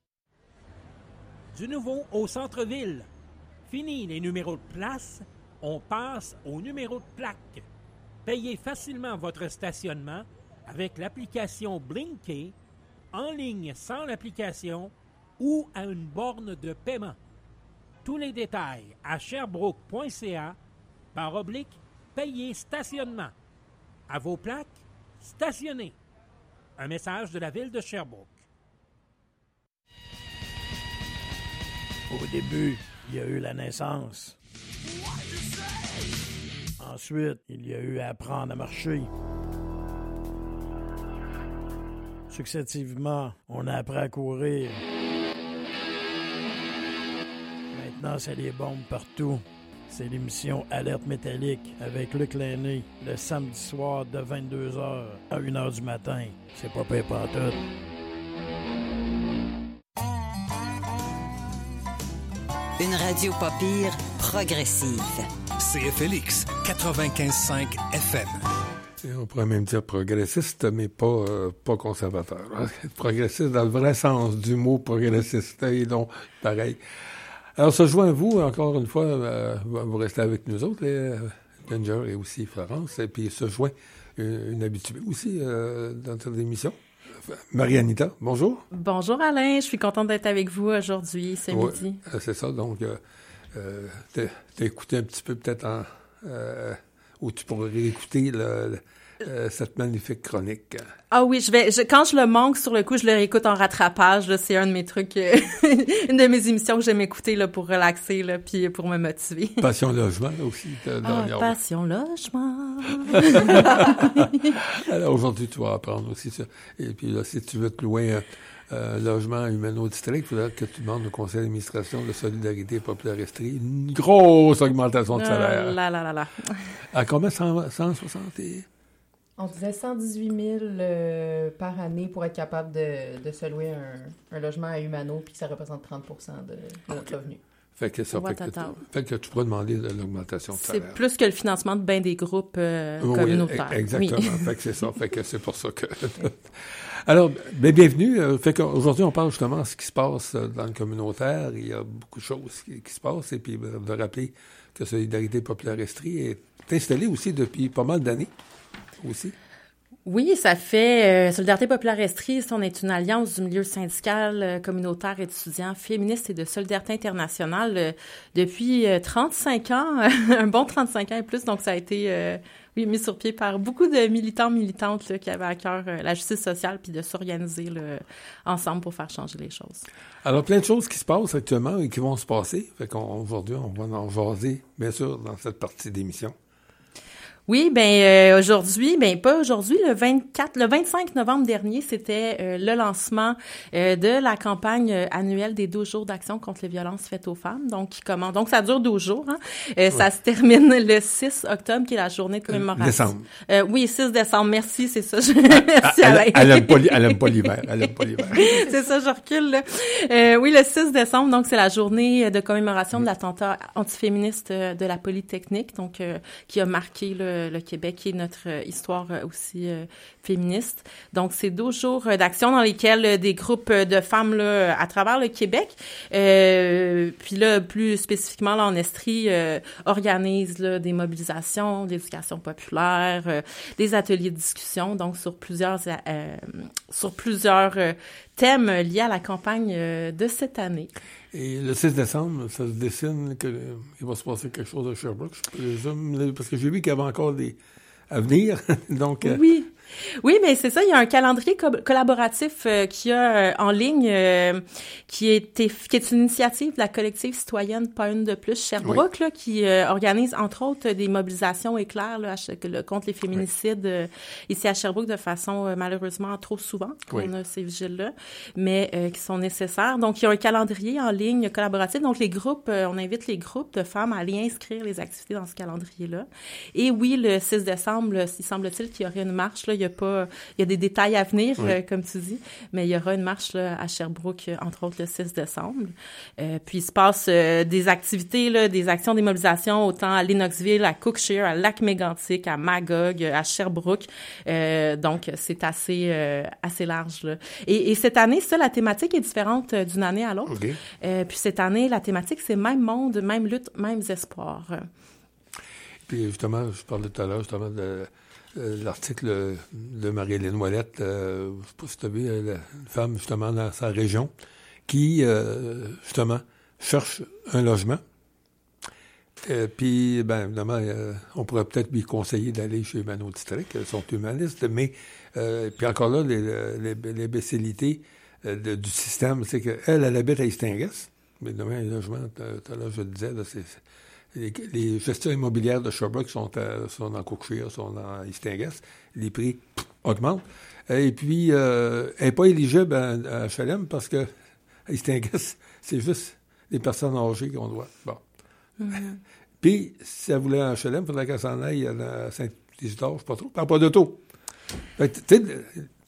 Du nouveau au centre-ville. Fini les numéros de place, on passe aux numéros de plaque. Payez facilement votre stationnement avec l'application Blinké, en ligne sans l'application ou à une borne de paiement. Tous les détails à sherbrooke point c a par oblique payer stationnement. À vos plaques, stationnez. Un message de la ville de Sherbrooke. Au début, il y a eu la naissance. Ensuite, il y a eu à apprendre à marcher. Successivement, on a appris à courir. Maintenant, c'est les bombes partout. C'est l'émission Alerte métallique avec Luc Lainé, le samedi soir de vingt-deux heures à une heure du matin. C'est pas pire pantoute. Une radio pas pire, progressive. C F L X quatre-vingt-quinze virgule cinq F M. Et on pourrait même dire progressiste, mais pas, euh, pas conservateur. Progressiste dans le vrai sens du mot progressiste. Et donc, pareil. Alors, se joint à vous, encore une fois, euh, vous restez avec nous autres, les, Ginger et aussi Florence, et puis se joint une, une habituée aussi euh, dans cette émission. Marie-Anita, bonjour. Bonjour Alain, je suis contente d'être avec vous aujourd'hui, ce ouais, midi. C'est ça, donc euh, euh, t'as, t'as écouté un petit peu peut-être en... Euh, où tu pourrais réécouter le, le, euh, cette magnifique chronique. Ah oui, je vais, je, quand je le manque sur le coup, je le réécoute en rattrapage. Là, c'est un de mes trucs, euh, une de mes émissions que j'aime écouter là, pour relaxer là, puis pour me motiver. Passion Logement aussi. Ah, Passion Logement. Alors aujourd'hui, tu vas apprendre aussi ça. Et puis là, si tu veux te louer un euh, logement humano-district, il faudra que tu demandes au conseil d'administration de Solidarité Populaire Estrie une grosse augmentation de salaire. Euh, là, là, là, là. À combien? cent soixante et... On disait cent dix-huit mille euh, par année pour être capable de, de se louer un, un logement à Humano, puis que ça représente trente pour cent de, de notre okay. revenu. Fait que, ça, fait, que tu, fait que tu pourras demander de l'augmentation de salaire. C'est plus que le financement de bien des groupes euh, oui, communautaires. Exactement. Oui. Fait que c'est ça. Fait que c'est pour ça que... Alors, bien, bienvenue. Fait qu'aujourd'hui, on parle justement de ce qui se passe dans le communautaire. Il y a beaucoup de choses qui, qui se passent. Et puis, de rappeler que Solidarité Populaire Estrie est installée aussi depuis pas mal d'années. Aussi. Oui, ça fait euh, Solidarité Populaire Estrie, on est une alliance du milieu syndical, euh, communautaire, étudiant, féministe et de solidarité internationale euh, depuis euh, trente-cinq ans, un bon trente-cinq ans et plus, donc ça a été euh, oui, mis sur pied par beaucoup de militants, militantes là, qui avaient à cœur euh, la justice sociale puis de s'organiser là, ensemble pour faire changer les choses. Alors, plein de choses qui se passent actuellement et qui vont se passer. Fait qu'aujourd'hui, on va en jaser, bien sûr, dans cette partie d'émission. Oui, ben euh, aujourd'hui, ben pas aujourd'hui, le vingt-quatre, le vingt-cinq novembre dernier, c'était euh, le lancement euh, de la campagne euh, annuelle des douze jours d'action contre les violences faites aux femmes. Donc, qui commence, donc ça dure douze jours. Hein. Euh, ouais. Ça se termine le six octobre, qui est la journée de commémoration. Décembre. Euh, oui, six décembre. Merci, c'est ça. Je... Merci elle, Alain. Elle aime pas, elle aime pas l'hiver. Elle aime pas l'hiver. C'est ça, je recule. Là. Euh, oui, le six décembre, donc c'est la journée de commémoration mmh. de l'attentat antiféministe de la Polytechnique, donc euh, qui a marqué le le Québec, qui est notre euh, histoire euh, aussi euh, féministe. Donc, c'est douze jours euh, d'action dans lesquels euh, des groupes de femmes là, à travers le Québec, euh, puis là, plus spécifiquement là, en Estrie, euh, organisent là, des mobilisations, d'éducation populaire, euh, des ateliers de discussion, donc sur plusieurs, euh, sur plusieurs euh, thèmes liés à la campagne euh, de cette année. Et le six décembre, ça se dessine qu'il va se passer quelque chose à Sherbrooke, je présume, parce que j'ai vu qu'il y avait encore des à venir. Donc, euh... oui. Oui, mais c'est ça, il y a un calendrier co- collaboratif euh, qui a euh, en ligne euh, qui, est, qui est une initiative de la collective citoyenne Pas une de plus Sherbrooke, oui. là, qui euh, organise entre autres des mobilisations éclairs là, à, là, contre les féminicides oui. euh, ici à Sherbrooke de façon euh, malheureusement trop souvent qu'on oui. a ces vigiles-là, mais euh, qui sont nécessaires. Donc, il y a un calendrier en ligne collaboratif. Donc, les groupes, euh, on invite les groupes de femmes à aller inscrire les activités dans ce calendrier-là. Et oui, le six décembre, là, il semble-t-il qu'il y aurait une marche, là, il y a pas, il y a des détails à venir, oui. euh, comme tu dis, mais il y aura une marche là, à Sherbrooke, entre autres le six décembre. Euh, puis il se passe euh, des activités, là, des actions, des mobilisations, autant à Lennoxville, à Cookshire, à Lac-Mégantic, à Magog, à Sherbrooke. Euh, donc c'est assez euh, assez large. Là. Et, et cette année, ça, la thématique est différente d'une année à l'autre. Okay. Euh, puis cette année, la thématique, c'est même monde, même lutte, mêmes espoirs. Puis justement, je parlais tout à l'heure justement de Euh, l'article de Marie-Hélène Ouellette, euh, je ne sais pas si tu as vu, euh, une femme justement dans sa région qui, euh, justement, cherche un logement. Euh, puis, ben évidemment, euh, on pourrait peut-être lui conseiller d'aller chez Humano District, elles sont humanistes, mais, euh, puis encore là, les, les, les bécilités euh, de, du système, c'est qu'elle, elle habite à Istingues, Mais demain, un logement, tout à l'heure, je le disais, là, c'est, c'est, les, les gestions immobilières de Sherbrooke sont, à, sont dans Cookshire, sont dans Istinguess. Les prix pff, augmentent. Et puis, euh, elle n'est pas éligible à, à H L M parce que à Istinguess, c'est juste les personnes âgées qu'on doit. Bon. Mm-hmm. Puis, si elle voulait un H L M, il faudrait qu'elle s'en aille à Saint-Isidore, je ne sais pas trop. Elle parle pas d'auto. Fait que, tu sais,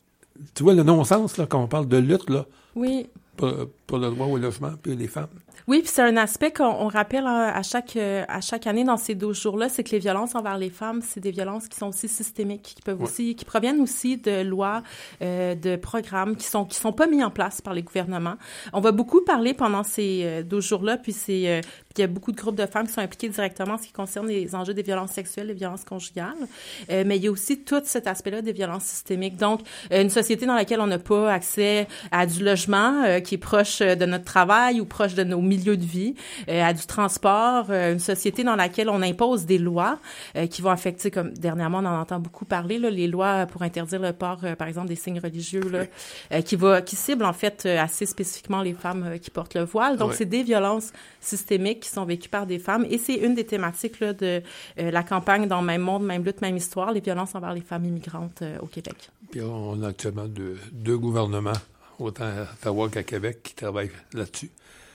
tu vois le non-sens, là, quand on parle de lutte, là. Oui. Pour, pour le droit au logement, puis les femmes. Oui, puis c'est un aspect qu'on on rappelle à chaque à chaque année dans ces douze jours-là, c'est que les violences envers les femmes, c'est des violences qui sont aussi systémiques, qui peuvent ouais. aussi, qui proviennent aussi de lois, euh, de programmes qui sont qui sont pas mis en place par les gouvernements. On va beaucoup parler pendant ces douze jours-là, puis c'est euh, il y a beaucoup de groupes de femmes qui sont impliqués directement en ce qui concerne les enjeux des violences sexuelles, les violences conjugales, euh, mais il y a aussi tout cet aspect-là des violences systémiques. Donc, euh, une société dans laquelle on n'a pas accès à du logement euh, qui est proche de notre travail ou proche de nos milieu de vie, euh, à du transport, euh, une société dans laquelle on impose des lois euh, qui vont affecter, comme dernièrement on en entend beaucoup parler, là, les lois pour interdire le port, euh, par exemple, des signes religieux, là, euh, qui va, qui ciblent en fait euh, assez spécifiquement les femmes euh, qui portent le voile. Donc, ouais. c'est des violences systémiques qui sont vécues par des femmes et c'est une des thématiques là, de euh, la campagne dans Même monde, même lutte, même histoire, les violences envers les femmes immigrantes euh, au Québec. Puis on a actuellement deux, deux gouvernements, autant à Ottawa qu'à Québec, qui travaillent là-dessus.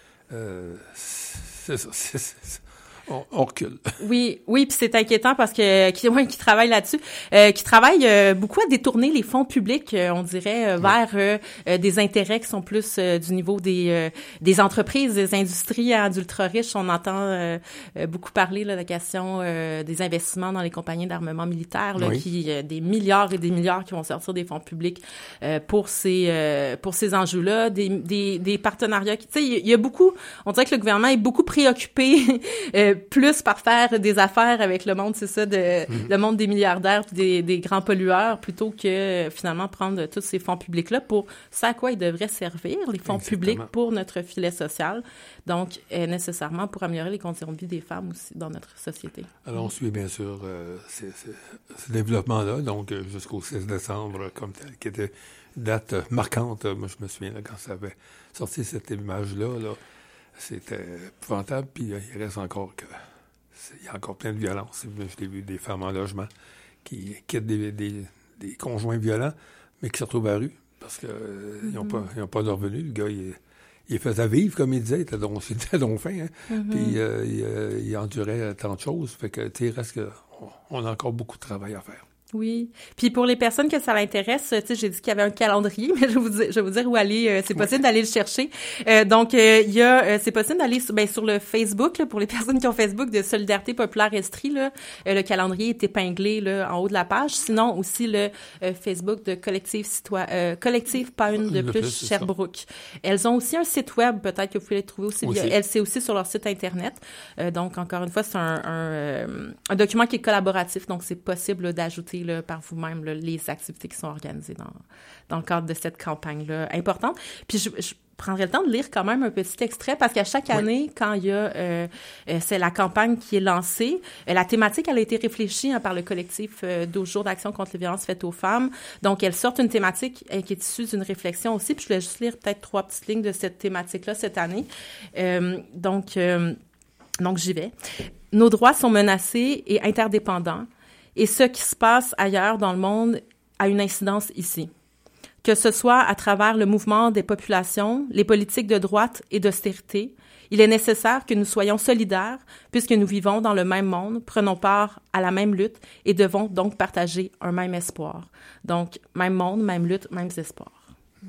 Euh, c'est ça, c'est, c'est, on, on recule. Oui, oui, puis c'est inquiétant parce que qui, ouais, qui travaille là-dessus, euh, qui travaille euh, beaucoup à détourner les fonds publics, euh, on dirait, euh, oui. vers euh, des intérêts qui sont plus euh, du niveau des euh, des entreprises, des industries hein, d'ultra riches. On entend euh, beaucoup parler là, de la question euh, des investissements dans les compagnies d'armement militaire, là, oui. qui euh, des milliards et des milliards qui vont sortir des fonds publics euh, pour ces euh, pour ces enjeux-là, des des des partenariats. Tu sais, il y a beaucoup. On dirait que le gouvernement est beaucoup préoccupé. euh, plus par faire des affaires avec le monde, c'est ça, de, mm-hmm. le monde des milliardaires puis des, des grands pollueurs, plutôt que finalement prendre tous ces fonds publics-là pour ça à quoi ils devraient servir, les fonds Exactement. Publics pour notre filet social, donc euh, nécessairement pour améliorer les conditions de vie des femmes aussi dans notre société. Alors, on suit bien sûr euh, ces, ces, ce développement-là, donc euh, jusqu'au six décembre, comme tel, qui était une date euh, marquante. Moi, je me souviens, là, quand ça avait sorti cette image-là, là, c'était épouvantable, puis euh, il reste encore que... Il y a encore plein de violence. Je l'ai vu des femmes en logement qui quittent des, des, des conjoints violents, mais qui se retrouvent à la rue parce qu'ils euh, n'ont mm-hmm. pas, pas de revenus. Le gars, il, il faisait vivre, comme il disait. Il était donc, il était donc fin. Hein? Mm-hmm. Puis euh, il, euh, il endurait tant de choses. Fait que, tu sais, il reste que, on, on a encore beaucoup de travail à faire. Oui. Puis pour les personnes que ça l'intéresse, tu sais, j'ai dit qu'il y avait un calendrier, mais je vais vous dire, je vais vous dire où aller. Euh, c'est possible oui. d'aller le chercher. Euh, donc euh, il y a, euh, c'est possible d'aller sur, ben, sur le Facebook là, pour les personnes qui ont Facebook de Solidarité Populaire Estrie. Là, euh, le calendrier est épinglé là en haut de la page. Sinon aussi le euh, Facebook de Collectif Citoyen, euh, Collectif Pas une de plus, plus Sherbrooke. Ça. Elles ont aussi un site web, peut-être que vous pouvez les trouver aussi. aussi. Elles c'est aussi sur leur site internet. Euh, donc encore une fois, c'est un, un, euh, un document qui est collaboratif, donc c'est possible là, d'ajouter Là, par vous-même là, les activités qui sont organisées dans, dans le cadre de cette campagne-là importante. Puis je, je prendrai le temps de lire quand même un petit extrait parce qu'à chaque année, oui. quand il y a euh, euh, c'est la campagne qui est lancée, euh, la thématique elle a été réfléchie hein, par le collectif euh, douze jours d'action contre les violences faites aux femmes. Donc elle sort une thématique euh, qui est issue d'une réflexion aussi. Puis je voulais juste lire peut-être trois petites lignes de cette thématique-là cette année. Euh, donc euh, donc j'y vais. Nos droits sont menacés et interdépendants. Et ce qui se passe ailleurs dans le monde a une incidence ici. Que ce soit à travers le mouvement des populations, les politiques de droite et d'austérité, il est nécessaire que nous soyons solidaires puisque nous vivons dans le même monde, prenons part à la même lutte et devons donc partager un même espoir. Donc, même monde, même lutte, mêmes espoirs.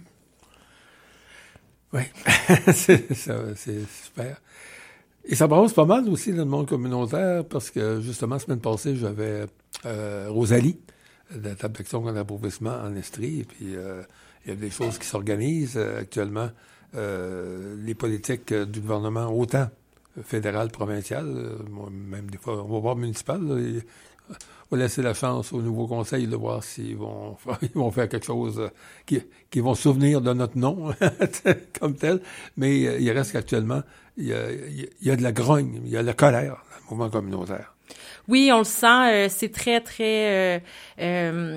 Oui, c'est, ça, c'est super. Et ça brasse pas mal aussi dans le monde communautaire parce que, justement, la semaine passée, j'avais euh, Rosalie, de la table d'action contre l'appauvrissement en Estrie. Et puis, euh, il y a des choses qui s'organisent euh, actuellement. Euh, les politiques euh, du gouvernement, autant fédéral, provincial, euh, même des fois, on va voir municipal, là, et, on va laisser la chance au nouveau conseil de voir s'ils vont, ils vont faire quelque chose euh, qui, qui vont se souvenir de notre nom comme tel. Mais euh, il reste qu'actuellement, il y, a, il y a de la grogne, il y a de la colère dans le mouvement communautaire. Oui, on le sent. Euh, c'est très, très... Euh, euh,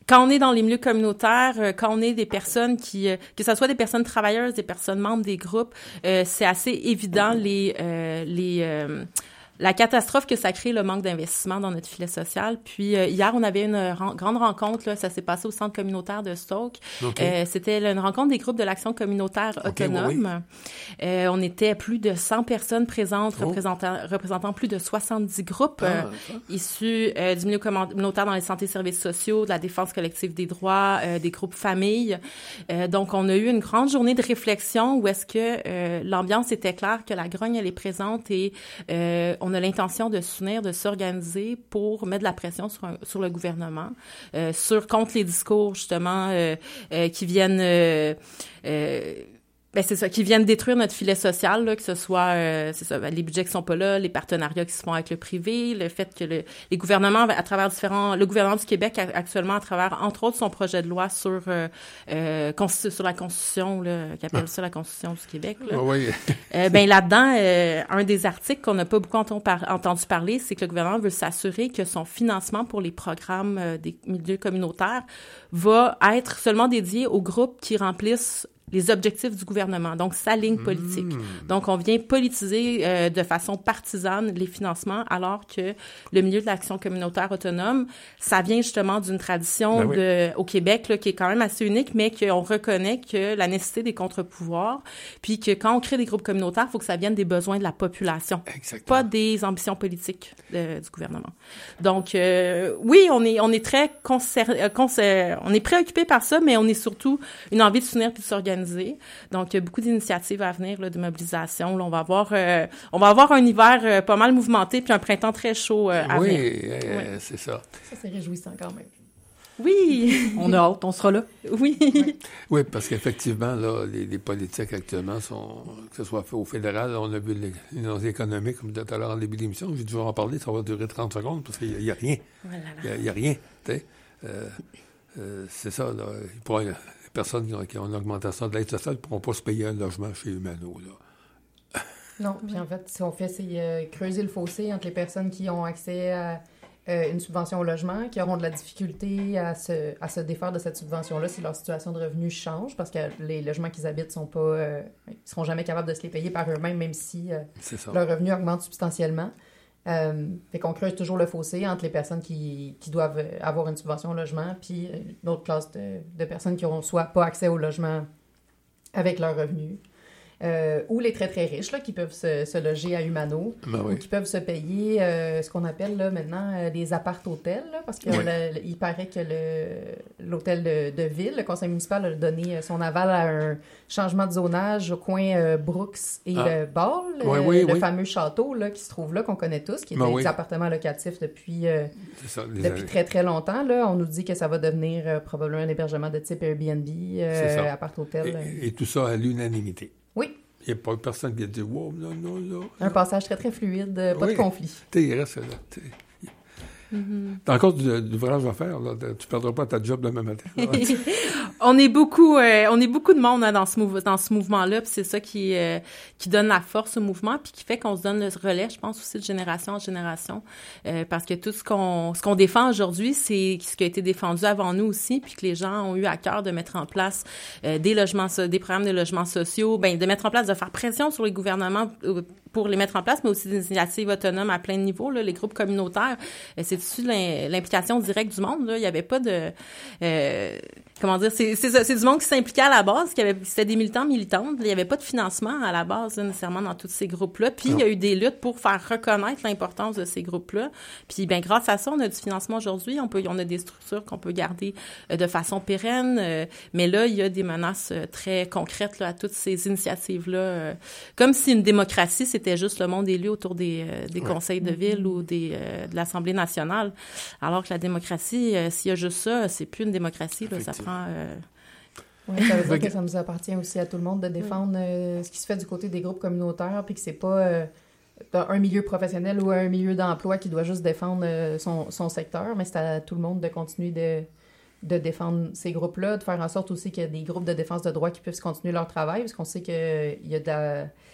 quand on est dans les milieux communautaires, euh, quand on est des personnes qui, euh, que ce soit des personnes travailleuses, des personnes membres des groupes, euh, c'est assez évident les, euh, les, euh, la catastrophe que ça crée, le manque d'investissement dans notre filet social. Puis euh, hier, on avait une ren- grande rencontre, là, ça s'est passé au centre communautaire de Stoke. Okay. Euh, c'était une rencontre des groupes de l'action communautaire okay, autonome. Oui. Euh, on était plus de cent personnes présentes, oh. représentant, représentant plus de soixante-dix groupes ah, euh, issus euh, du milieu communautaire dans les santé et services sociaux, de la défense collective des droits, euh, des groupes familles. Euh, donc, on a eu une grande journée de réflexion où est-ce que euh, l'ambiance était claire, que la grogne, elle est présente et euh, on a l'intention de s'unir, de s'organiser pour mettre de la pression sur, un, sur le gouvernement, euh, sur contre les discours, justement, euh, euh, qui viennent... Euh, euh, Ben c'est ça, qui viennent détruire notre filet social, là, que ce soit euh, c'est ça, ben, les budgets qui sont pas là, les partenariats qui se font avec le privé, le fait que le, les gouvernements, à travers différents, le gouvernement du Québec actuellement, à travers entre autres son projet de loi sur euh, euh, sur la Constitution, là, qui appelle ça la Constitution du Québec. Là. Oui. euh, ben là-dedans, euh, un des articles qu'on n'a pas beaucoup entendu, par, entendu parler, c'est que le gouvernement veut s'assurer que son financement pour les programmes euh, des milieux communautaires va être seulement dédié aux groupes qui remplissent les objectifs du gouvernement, donc sa ligne politique. Mmh. Donc, on vient politiser euh, de façon partisane les financements, alors que le milieu de l'action communautaire autonome, ça vient justement d'une tradition ben oui. de, au Québec là, qui est quand même assez unique, mais qu'on reconnaît que la nécessité des contre-pouvoirs, puis que quand on crée des groupes communautaires, il faut que ça vienne des besoins de la population, exactement. Pas des ambitions politiques de, du gouvernement. Donc, euh, oui, on est on est très concer- concer- on est préoccupé par ça, mais on est surtout une envie de s'unir puis de s'organiser. Donc, il y a beaucoup d'initiatives à venir là, de mobilisation. Là, on va avoir, euh, on va avoir un hiver euh, pas mal mouvementé puis un printemps très chaud euh, à oui, venir. Euh, oui, c'est ça. Ça, c'est réjouissant quand même. Oui! On a hâte, on sera là. Oui. Oui, oui parce qu'effectivement, là, les, les politiques actuellement sont, que ce soit au fédéral, on a vu les, les économiques, comme tout à l'heure en début d'émission, j'ai dû en parler, ça va durer trente secondes parce qu'il n'y a, a rien. Voilà. Il n'y a, a rien. Euh, euh, c'est ça, là. Il pourra, personnes qui ont une augmentation de l'aide sociale ne pourront pas se payer un logement chez Humano, là. Non, puis en fait, ce qu'on fait, c'est euh, creuser le fossé entre les personnes qui ont accès à euh, une subvention au logement, qui auront de la difficulté à se, à se défaire de cette subvention-là si leur situation de revenu change, parce que les logements qu'ils habitent sont pas, euh, ils seront jamais capables de se les payer par eux-mêmes, même si euh, leur revenu augmente substantiellement. Euh, fait qu'on creuse toujours le fossé entre les personnes qui, qui doivent avoir une subvention au logement puis une autre classe de, de personnes qui n'auront soit pas accès au logement avec leurs revenus. Euh, ou les très, très riches là, qui peuvent se, se loger à Humano, ben oui. ou qui peuvent se payer euh, ce qu'on appelle là, maintenant euh, les appart-hôtels, là, parce qu'il oui. paraît que le, l'hôtel de, de ville, le conseil municipal a donné son aval à un changement de zonage au coin euh, Brooks et ah. le Ball, oui, oui, le oui. fameux château là, qui se trouve là, qu'on connaît tous, qui est ben des oui. appartements locatifs depuis, euh, ça, depuis années. très, très longtemps. Là. On nous dit que ça va devenir euh, probablement un hébergement de type Airbnb, euh, appart-hôtel. Et, et tout ça à l'unanimité. Oui. Il n'y a pas personne qui a dit « Wow, non, non, non. » Un passage très, très fluide, pas oui. de conflit. Tu sais, il reste là. Mm-hmm. T'as encore du, du ouvrage à faire, là. Tu ne perdras pas ta job demain matin. on est beaucoup, euh, on est beaucoup de monde hein, dans ce mou- dans ce mouvement-là, puis c'est ça qui euh, qui donne la force au mouvement, puis qui fait qu'on se donne le relais, je pense aussi de génération en génération, euh, parce que tout ce qu'on ce qu'on défend aujourd'hui, c'est ce qui a été défendu avant nous aussi, puis que les gens ont eu à cœur de mettre en place euh, des logements, des programmes de logements sociaux, ben de mettre en place, de faire pression sur les gouvernements pour les mettre en place, mais aussi des initiatives autonomes à plein de niveaux, là, les groupes communautaires. Euh, c'est issu de l'implication directe du monde. Là. Il n'y avait pas de... Euh, comment dire? C'est, c'est, c'est du monde qui s'impliquait à la base, qui avait, c'était des militants, militantes. Il n'y avait pas de financement à la base, là, nécessairement, dans tous ces groupes-là. Puis, non. il y a eu des luttes pour faire reconnaître l'importance de ces groupes-là. Puis, ben grâce à ça, on a du financement aujourd'hui. On peut, on a des structures qu'on peut garder euh, de façon pérenne. Euh, mais là, il y a des menaces euh, très concrètes là, à toutes ces initiatives-là. Euh, comme si une démocratie, c'était juste le monde élu autour des, euh, des ouais. conseils de ville mm-hmm. ou des, euh, de l'Assemblée nationale. Alors que la démocratie, euh, s'il y a juste ça, c'est plus une démocratie, là, ça prend... Euh... Oui, ça veut dire que ça nous appartient aussi à tout le monde de défendre euh, ce qui se fait du côté des groupes communautaires, puis que c'est pas euh, un milieu professionnel ou un milieu d'emploi qui doit juste défendre euh, son, son secteur, mais c'est à tout le monde de continuer de, de défendre ces groupes-là, de faire en sorte aussi qu'il y a des groupes de défense de droits qui puissent continuer leur travail, parce qu'on sait qu'il y a de la...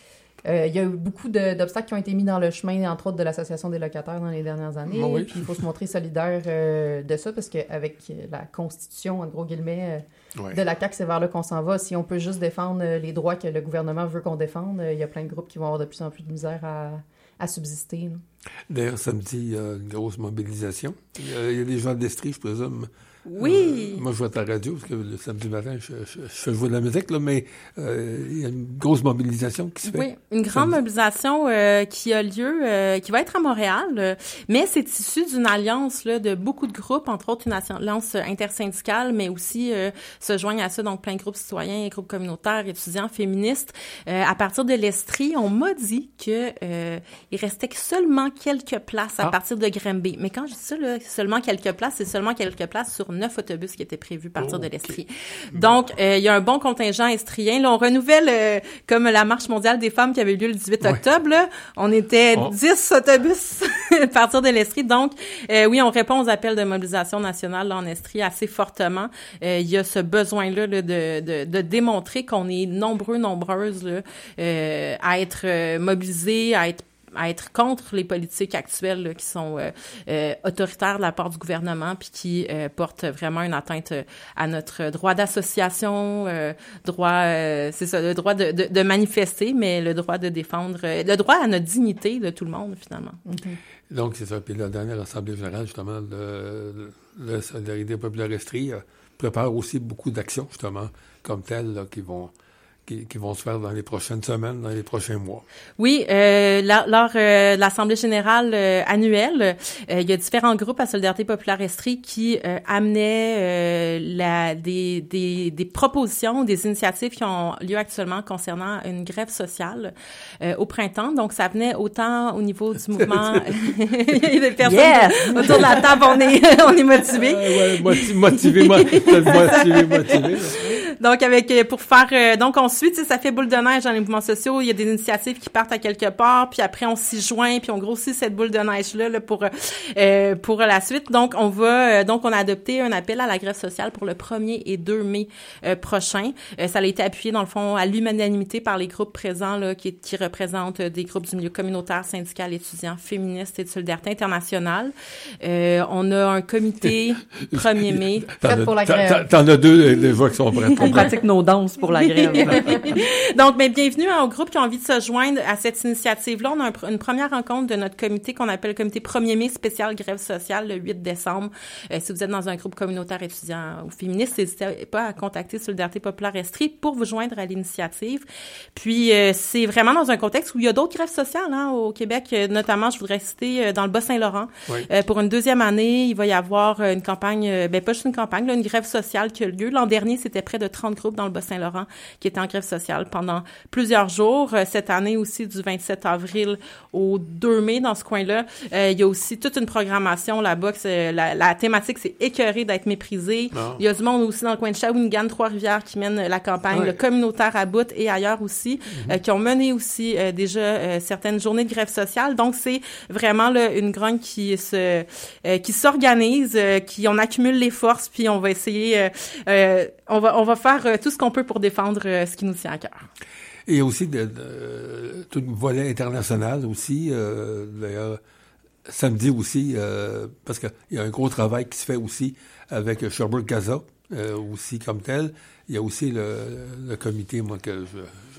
Euh, il y a eu beaucoup de, d'obstacles qui ont été mis dans le chemin, entre autres de l'Association des locataires dans les dernières années. Oh oui. Puis il faut se montrer solidaire euh, de ça, parce qu'avec la Constitution, en gros guillemets, euh, Ouais. de la C A Q, c'est vers là qu'on s'en va. Si on peut juste défendre euh, les droits que le gouvernement veut qu'on défende, euh, il y a plein de groupes qui vont avoir de plus en plus de misère à, à subsister. Là. D'ailleurs, samedi, il y a une grosse mobilisation. Il y a, il y a des gens de l'Estrie, je présume. Oui! Euh, moi, je vois ta radio, parce que le samedi matin, je, je, je fais jouer de la musique, là, mais euh, il y a une grosse mobilisation qui se fait. Oui, une grande samedi. mobilisation euh, qui a lieu, euh, qui va être à Montréal, euh, mais c'est issu d'une alliance là, de beaucoup de groupes, entre autres une alliance intersyndicale, mais aussi euh, se joignent à ça donc plein de groupes citoyens, groupes communautaires, étudiants, féministes. Euh, à partir de l'Estrie, on m'a dit que euh, il restait que seulement quelques places à ah. partir de Granby. Mais quand je dis ça, là, seulement quelques places, c'est seulement quelques places sur neuf autobus qui étaient prévus à partir oh, de l'Estrie. Okay. Donc, euh, il y a un bon contingent estrien. Là, on renouvelle, euh, comme la Marche mondiale des femmes qui avait eu lieu le dix-huit ouais. octobre, là, on était oh. dix autobus à partir de l'Estrie. Donc, euh, oui, on répond aux appels de mobilisation nationale là, en Estrie assez fortement. Euh, il y a ce besoin-là là, de, de, de démontrer qu'on est nombreux, nombreuses là, euh, à être euh, mobilisés, à être à être contre les politiques actuelles là, qui sont euh, euh, autoritaires de la part du gouvernement puis qui euh, portent vraiment une atteinte euh, à notre droit d'association, euh, droit, euh, c'est ça, le droit de, de, de manifester, mais le droit de défendre, euh, le droit à notre dignité de tout le monde, finalement. Mm-hmm. Donc, c'est ça. Puis la dernière Assemblée générale, justement, de la Solidarité populaire Estrie euh, prépare aussi beaucoup d'actions, justement, comme telles, là, qui vont... Qui, qui vont se faire dans les prochaines semaines, dans les prochains mois. Oui, euh, lors euh, de l'Assemblée générale euh, annuelle, euh, il y a différents groupes à Solidarité populaire Estrie qui euh, amenaient euh, la, des, des, des propositions, des initiatives qui ont lieu actuellement concernant une grève sociale euh, au printemps. Donc, ça venait autant au niveau du mouvement... Il y a des personnes yes! autour de la table, on est, on est motivés. Euh, ouais, motivé, motivé, motivé, motivé. Donc, avec pour faire... Euh, donc, on suit, tu sais, ça fait boule de neige dans les mouvements sociaux. Il y a des initiatives qui partent à quelque part, puis après, on s'y joint, puis on grossit cette boule de neige-là là, pour euh, pour la suite. Donc, on va... Euh, donc, on a adopté un appel à la grève sociale pour le premier et deux mai euh, prochain. Euh, ça a été appuyé, dans le fond, à l'unanimité par les groupes présents là, qui, qui représentent des groupes du milieu communautaire, syndical, étudiant, féministe et de solidarité internationale. Euh, on a un comité premier mai. Prête pour la grève. T'en as deux déjà qui sont prêts. On pratique nos danses pour la grève. Donc, mais bienvenue aux groupes qui ont envie de se joindre à cette initiative-là. On a un, une première rencontre de notre comité qu'on appelle le comité premier mai spécial grève sociale le huit décembre. Euh, si vous êtes dans un groupe communautaire étudiant ou féministe, n'hésitez pas à contacter Solidarité populaire Estrie pour vous joindre à l'initiative. Puis, euh, c'est vraiment dans un contexte où il y a d'autres grèves sociales hein, au Québec. Euh, notamment, je voudrais citer euh, dans le Bas-Saint-Laurent. Oui. Euh, pour une deuxième année, il va y avoir une campagne, euh, ben pas juste une campagne, là, une grève sociale qui a lieu. L'an dernier, c'était près de trente groupes dans le Bas-Saint-Laurent qui étaient en grève sociale pendant plusieurs jours. Euh, cette année aussi, du vingt-sept avril au deux mai, dans ce coin-là, euh, il y a aussi toute une programmation là-bas. Que la, la thématique, c'est écœuré d'être méprisé. Non. Il y a du monde aussi dans le coin de Shawinigan, Trois-Rivières, qui mène la campagne, ouais. le communautaire à Bout et ailleurs aussi, mm-hmm. euh, qui ont mené aussi euh, déjà euh, certaines journées de grève sociale. Donc, c'est vraiment là, une grogne qui se euh, qui s'organise, euh, qui on accumule les forces, puis on va essayer, euh, euh, on va on va faire euh, tout ce qu'on peut pour défendre euh, ce qui nous tient à cœur. Et aussi de, de, tout le volet international aussi, euh, d'ailleurs, samedi aussi, euh, parce qu'il y a un gros travail qui se fait aussi avec Sherbrooke-Gaza, euh, aussi comme tel. Il y a aussi le, le comité, moi, que je,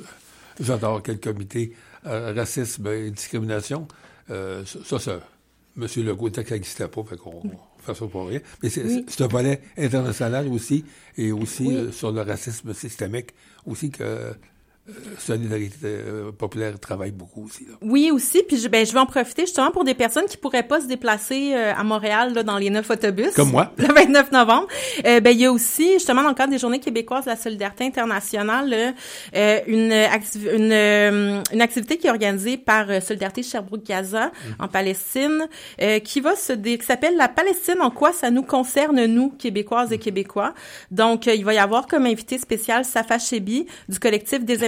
je, j'adore, quel comité euh, racisme et discrimination. Euh, ça, ça, M. Legault disait que ça n'existait pas, fait qu'on fait ça pour rien. Mais c'est, oui. c'est un volet international aussi, et aussi oui. euh, sur le racisme systémique, aussi que... Euh, Solidarité euh, populaire travaille beaucoup aussi. Là. Oui, aussi. Puis je, ben, je vais en profiter justement pour des personnes qui pourraient pas se déplacer euh, à Montréal là, dans les neuf autobus. Comme moi. Le vingt-neuf novembre. Euh, ben, il y a aussi, justement, dans le cadre des Journées québécoises de la solidarité internationale, euh, une, acti- une, euh, une activité qui est organisée par euh, Solidarité Sherbrooke-Gaza mmh. en Palestine, euh, qui va se dé- qui s'appelle La Palestine, en quoi ça nous concerne, nous, Québécoises et Québécois. Donc, euh, il va y avoir comme invité spécial Safa Chebi du collectif Des événements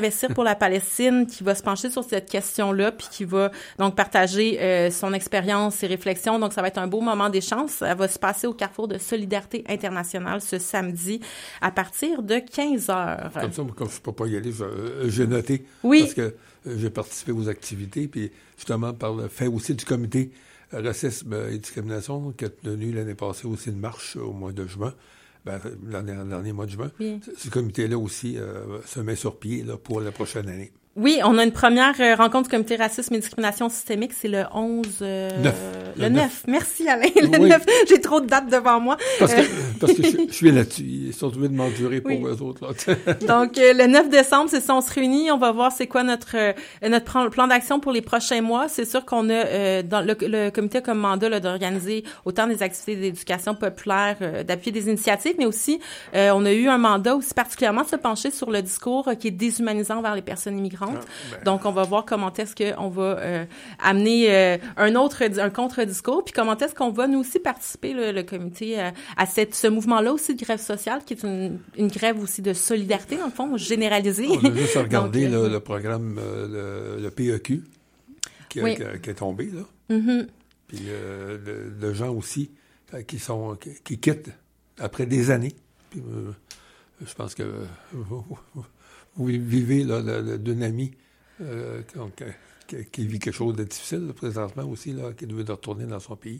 s'investir pour la Palestine, qui va se pencher sur cette question-là, puis qui va donc partager euh, son expérience, ses réflexions. Donc, ça va être un beau moment d'échange. Ça va se passer au Carrefour de Solidarité Internationale ce samedi à partir de quinze heures. Comme ça, comme je ne peux pas y aller, je, j'ai noté. Oui. Parce que j'ai participé aux activités, puis justement, par le fait aussi du comité racisme et discrimination, qui a tenu l'année passée aussi une marche au mois de juin, ben, l'année, le dernier mois de juin. Oui. Ce comité-là aussi euh, se met sur pied là, pour la prochaine année. Oui, on a une première euh, rencontre du comité racisme et discrimination systémique, c'est le onze... Euh, neuf. Le, le neuf. neuf. Merci Alain, le oui. neuf. J'ai trop de dates devant moi. Parce que, parce que je, je suis là-dessus. Ils sont obligés de m'endurer pour oui. eux autres. Là. Donc, euh, le neuf décembre, c'est ça, on se réunit, on va voir c'est quoi notre euh, notre plan d'action pour les prochains mois. C'est sûr qu'on a, euh, dans le, le comité comme mandat là, d'organiser autant des activités d'éducation populaire, euh, d'appuyer des initiatives, mais aussi, euh, on a eu un mandat aussi particulièrement de se pencher sur le discours euh, qui est déshumanisant vers les personnes immigrantes. Ah, ben. Donc, on va voir comment est-ce qu'on va euh, amener euh, un autre, un contre-discours, puis comment est-ce qu'on va nous aussi participer, le, le comité, euh, à cette, ce mouvement-là aussi de grève sociale, qui est une, une grève aussi de solidarité, dans le fond, généralisée. On a juste regardé le, le programme, euh, le, le P E Q, qui, oui. a, qui, a, qui est tombé, là. Mm-hmm. Puis euh, le, le gens aussi euh, qui sont qui, qui quittent après des années. Puis, euh, je pense que euh, vous, vous vivez là, le, le, d'une amie Euh, donc, euh, qui, qui vit quelque chose de difficile là, présentement aussi, là, qui doit retourner dans son pays.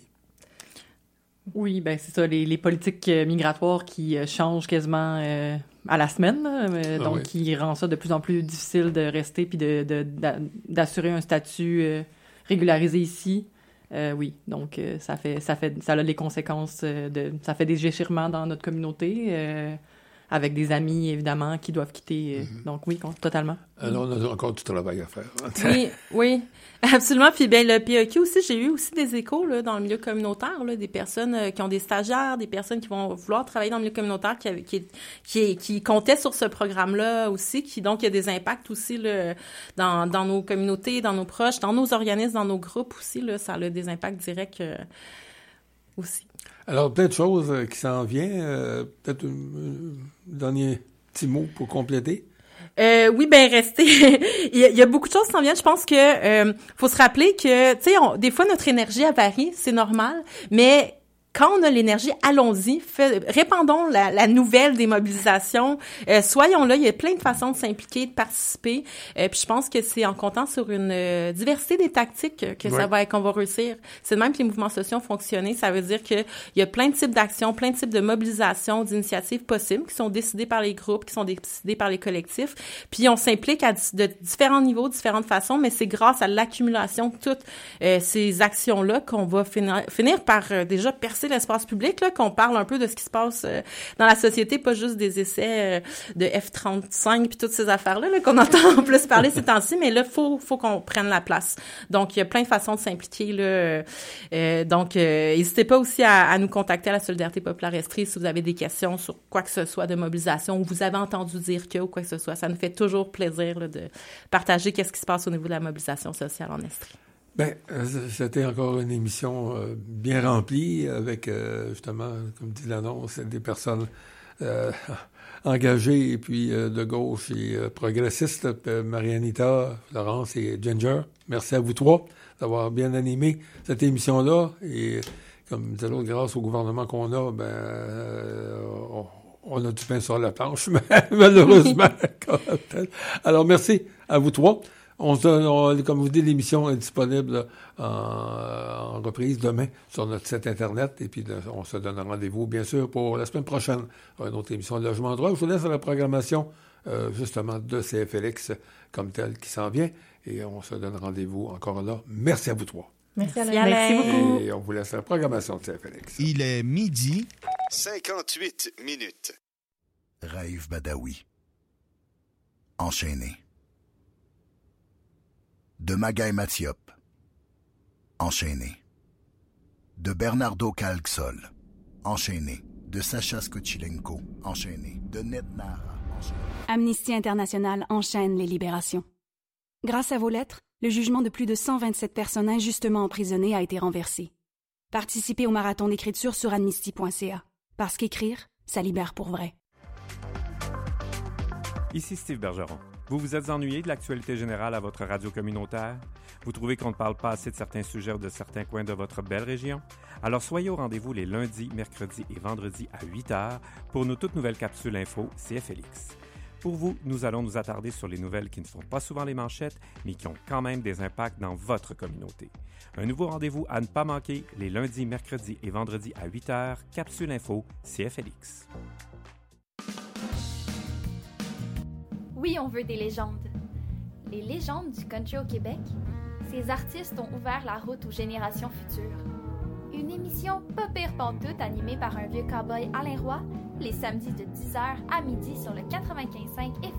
Oui, ben c'est ça, les, les politiques euh, migratoires qui euh, changent quasiment euh, à la semaine, là, euh, ah, donc oui. qui rend ça de plus en plus difficile de rester puis de, de, d'assurer un statut euh, régularisé ici. Euh, oui, donc euh, ça fait ça fait ça a des conséquences euh, de ça fait des déchirements dans notre communauté. Euh, avec des amis, évidemment, qui doivent quitter. Mm-hmm. Donc oui, totalement. Alors, on a encore du travail à faire. Oui, oui, absolument. Puis bien, le P E Q aussi, j'ai eu aussi des échos là, dans le milieu communautaire, là, des personnes euh, qui ont des stagiaires, des personnes qui vont vouloir travailler dans le milieu communautaire, qui, qui, qui, qui comptaient sur ce programme-là aussi, qui donc il y a des impacts aussi là, dans, dans nos communautés, dans nos proches, dans nos organismes, dans nos groupes aussi. Là, ça a des impacts directs euh, aussi. Alors, plein de choses euh, qui s'en viennent. Euh, peut-être un euh, dernier petit mot pour compléter. Euh, oui, ben restez. il, y a, il y a beaucoup de choses qui s'en viennent. Je pense que euh, faut se rappeler que, tu sais, des fois notre énergie elle varie, c'est normal, mais quand on a l'énergie, allons-y, fait, répandons la, la nouvelle des mobilisations, euh, soyons là, il y a plein de façons de s'impliquer, de participer, euh, puis je pense que c'est en comptant sur une euh, diversité des tactiques que ouais. ça va qu'on va réussir. C'est de même que les mouvements sociaux ont fonctionné, ça veut dire que il y a plein de types d'actions, plein de types de mobilisations, d'initiatives possibles qui sont décidées par les groupes, qui sont décidées par les collectifs, puis on s'implique à de différents niveaux, différentes façons, mais c'est grâce à l'accumulation de toutes euh, ces actions-là qu'on va finir, finir par euh, déjà percer l'espace public, là, qu'on parle un peu de ce qui se passe euh, dans la société, pas juste des essais euh, de F trente-cinq puis toutes ces affaires-là là, qu'on entend en plus parler ces temps-ci, mais là, faut faut qu'on prenne la place. Donc, il y a plein de façons de s'impliquer. Là. Euh, donc, euh, n'hésitez pas aussi à, à nous contacter à la Solidarité populaire Estrie si vous avez des questions sur quoi que ce soit de mobilisation ou vous avez entendu dire que ou quoi que ce soit. Ça nous fait toujours plaisir là, de partager qu'est-ce qui se passe au niveau de la mobilisation sociale en Estrie. Bien, c'était encore une émission euh, bien remplie avec, euh, justement, comme dit l'annonce, des personnes euh, engagées et puis euh, de gauche et euh, progressistes, euh, Marie-Anita, Florence et Ginger. Merci à vous trois d'avoir bien animé cette émission-là. Et comme disait l'autre, grâce au gouvernement qu'on a, ben, euh, on, on a du pain sur la planche, mais malheureusement. Alors, merci à vous trois. On se, on, comme vous dites, l'émission est disponible en, en reprise demain sur notre site Internet. Et puis, on se donne rendez-vous, bien sûr, pour la semaine prochaine, pour une autre émission de Logement Droit. Je vous laisse à la programmation, euh, justement, de C F L X comme telle qui s'en vient. Et on se donne rendez-vous encore là. Merci à vous trois. Merci, Alain. Merci beaucoup. Et on vous laisse à la programmation de C F L X. Il est midi. cinquante-huit minutes. Raïf Badawi. Enchaîné. De Magaï Mathiop. Enchaîné. De Bernardo Calxol. Enchaîné. De Sacha Skochilenko. Enchaîné. De Ned Nara. Enchaîné. Amnesty International enchaîne les libérations. Grâce à vos lettres, le jugement de plus de cent vingt-sept personnes injustement emprisonnées a été renversé. Participez au marathon d'écriture sur amnesty point c a. Parce qu'écrire, ça libère pour vrai. Ici Steve Bergeron. Vous vous êtes ennuyé de l'actualité générale à votre radio communautaire? Vous trouvez qu'on ne parle pas assez de certains sujets ou de certains coins de votre belle région? Alors soyez au rendez-vous les lundis, mercredis et vendredis à huit heures pour nos toutes nouvelles capsules info C F L X. Pour vous, nous allons nous attarder sur les nouvelles qui ne font pas souvent les manchettes, mais qui ont quand même des impacts dans votre communauté. Un nouveau rendez-vous à ne pas manquer les lundis, mercredis et vendredis à huit heures, capsule info C F L X. Oui, on veut des légendes. Les légendes du country au Québec, ces artistes ont ouvert la route aux générations futures. Une émission pas pire pantoute animée par un vieux cow-boy Alain Roy, les samedis de dix heures à midi sur le quatre-vingt-quinze virgule cinq F M.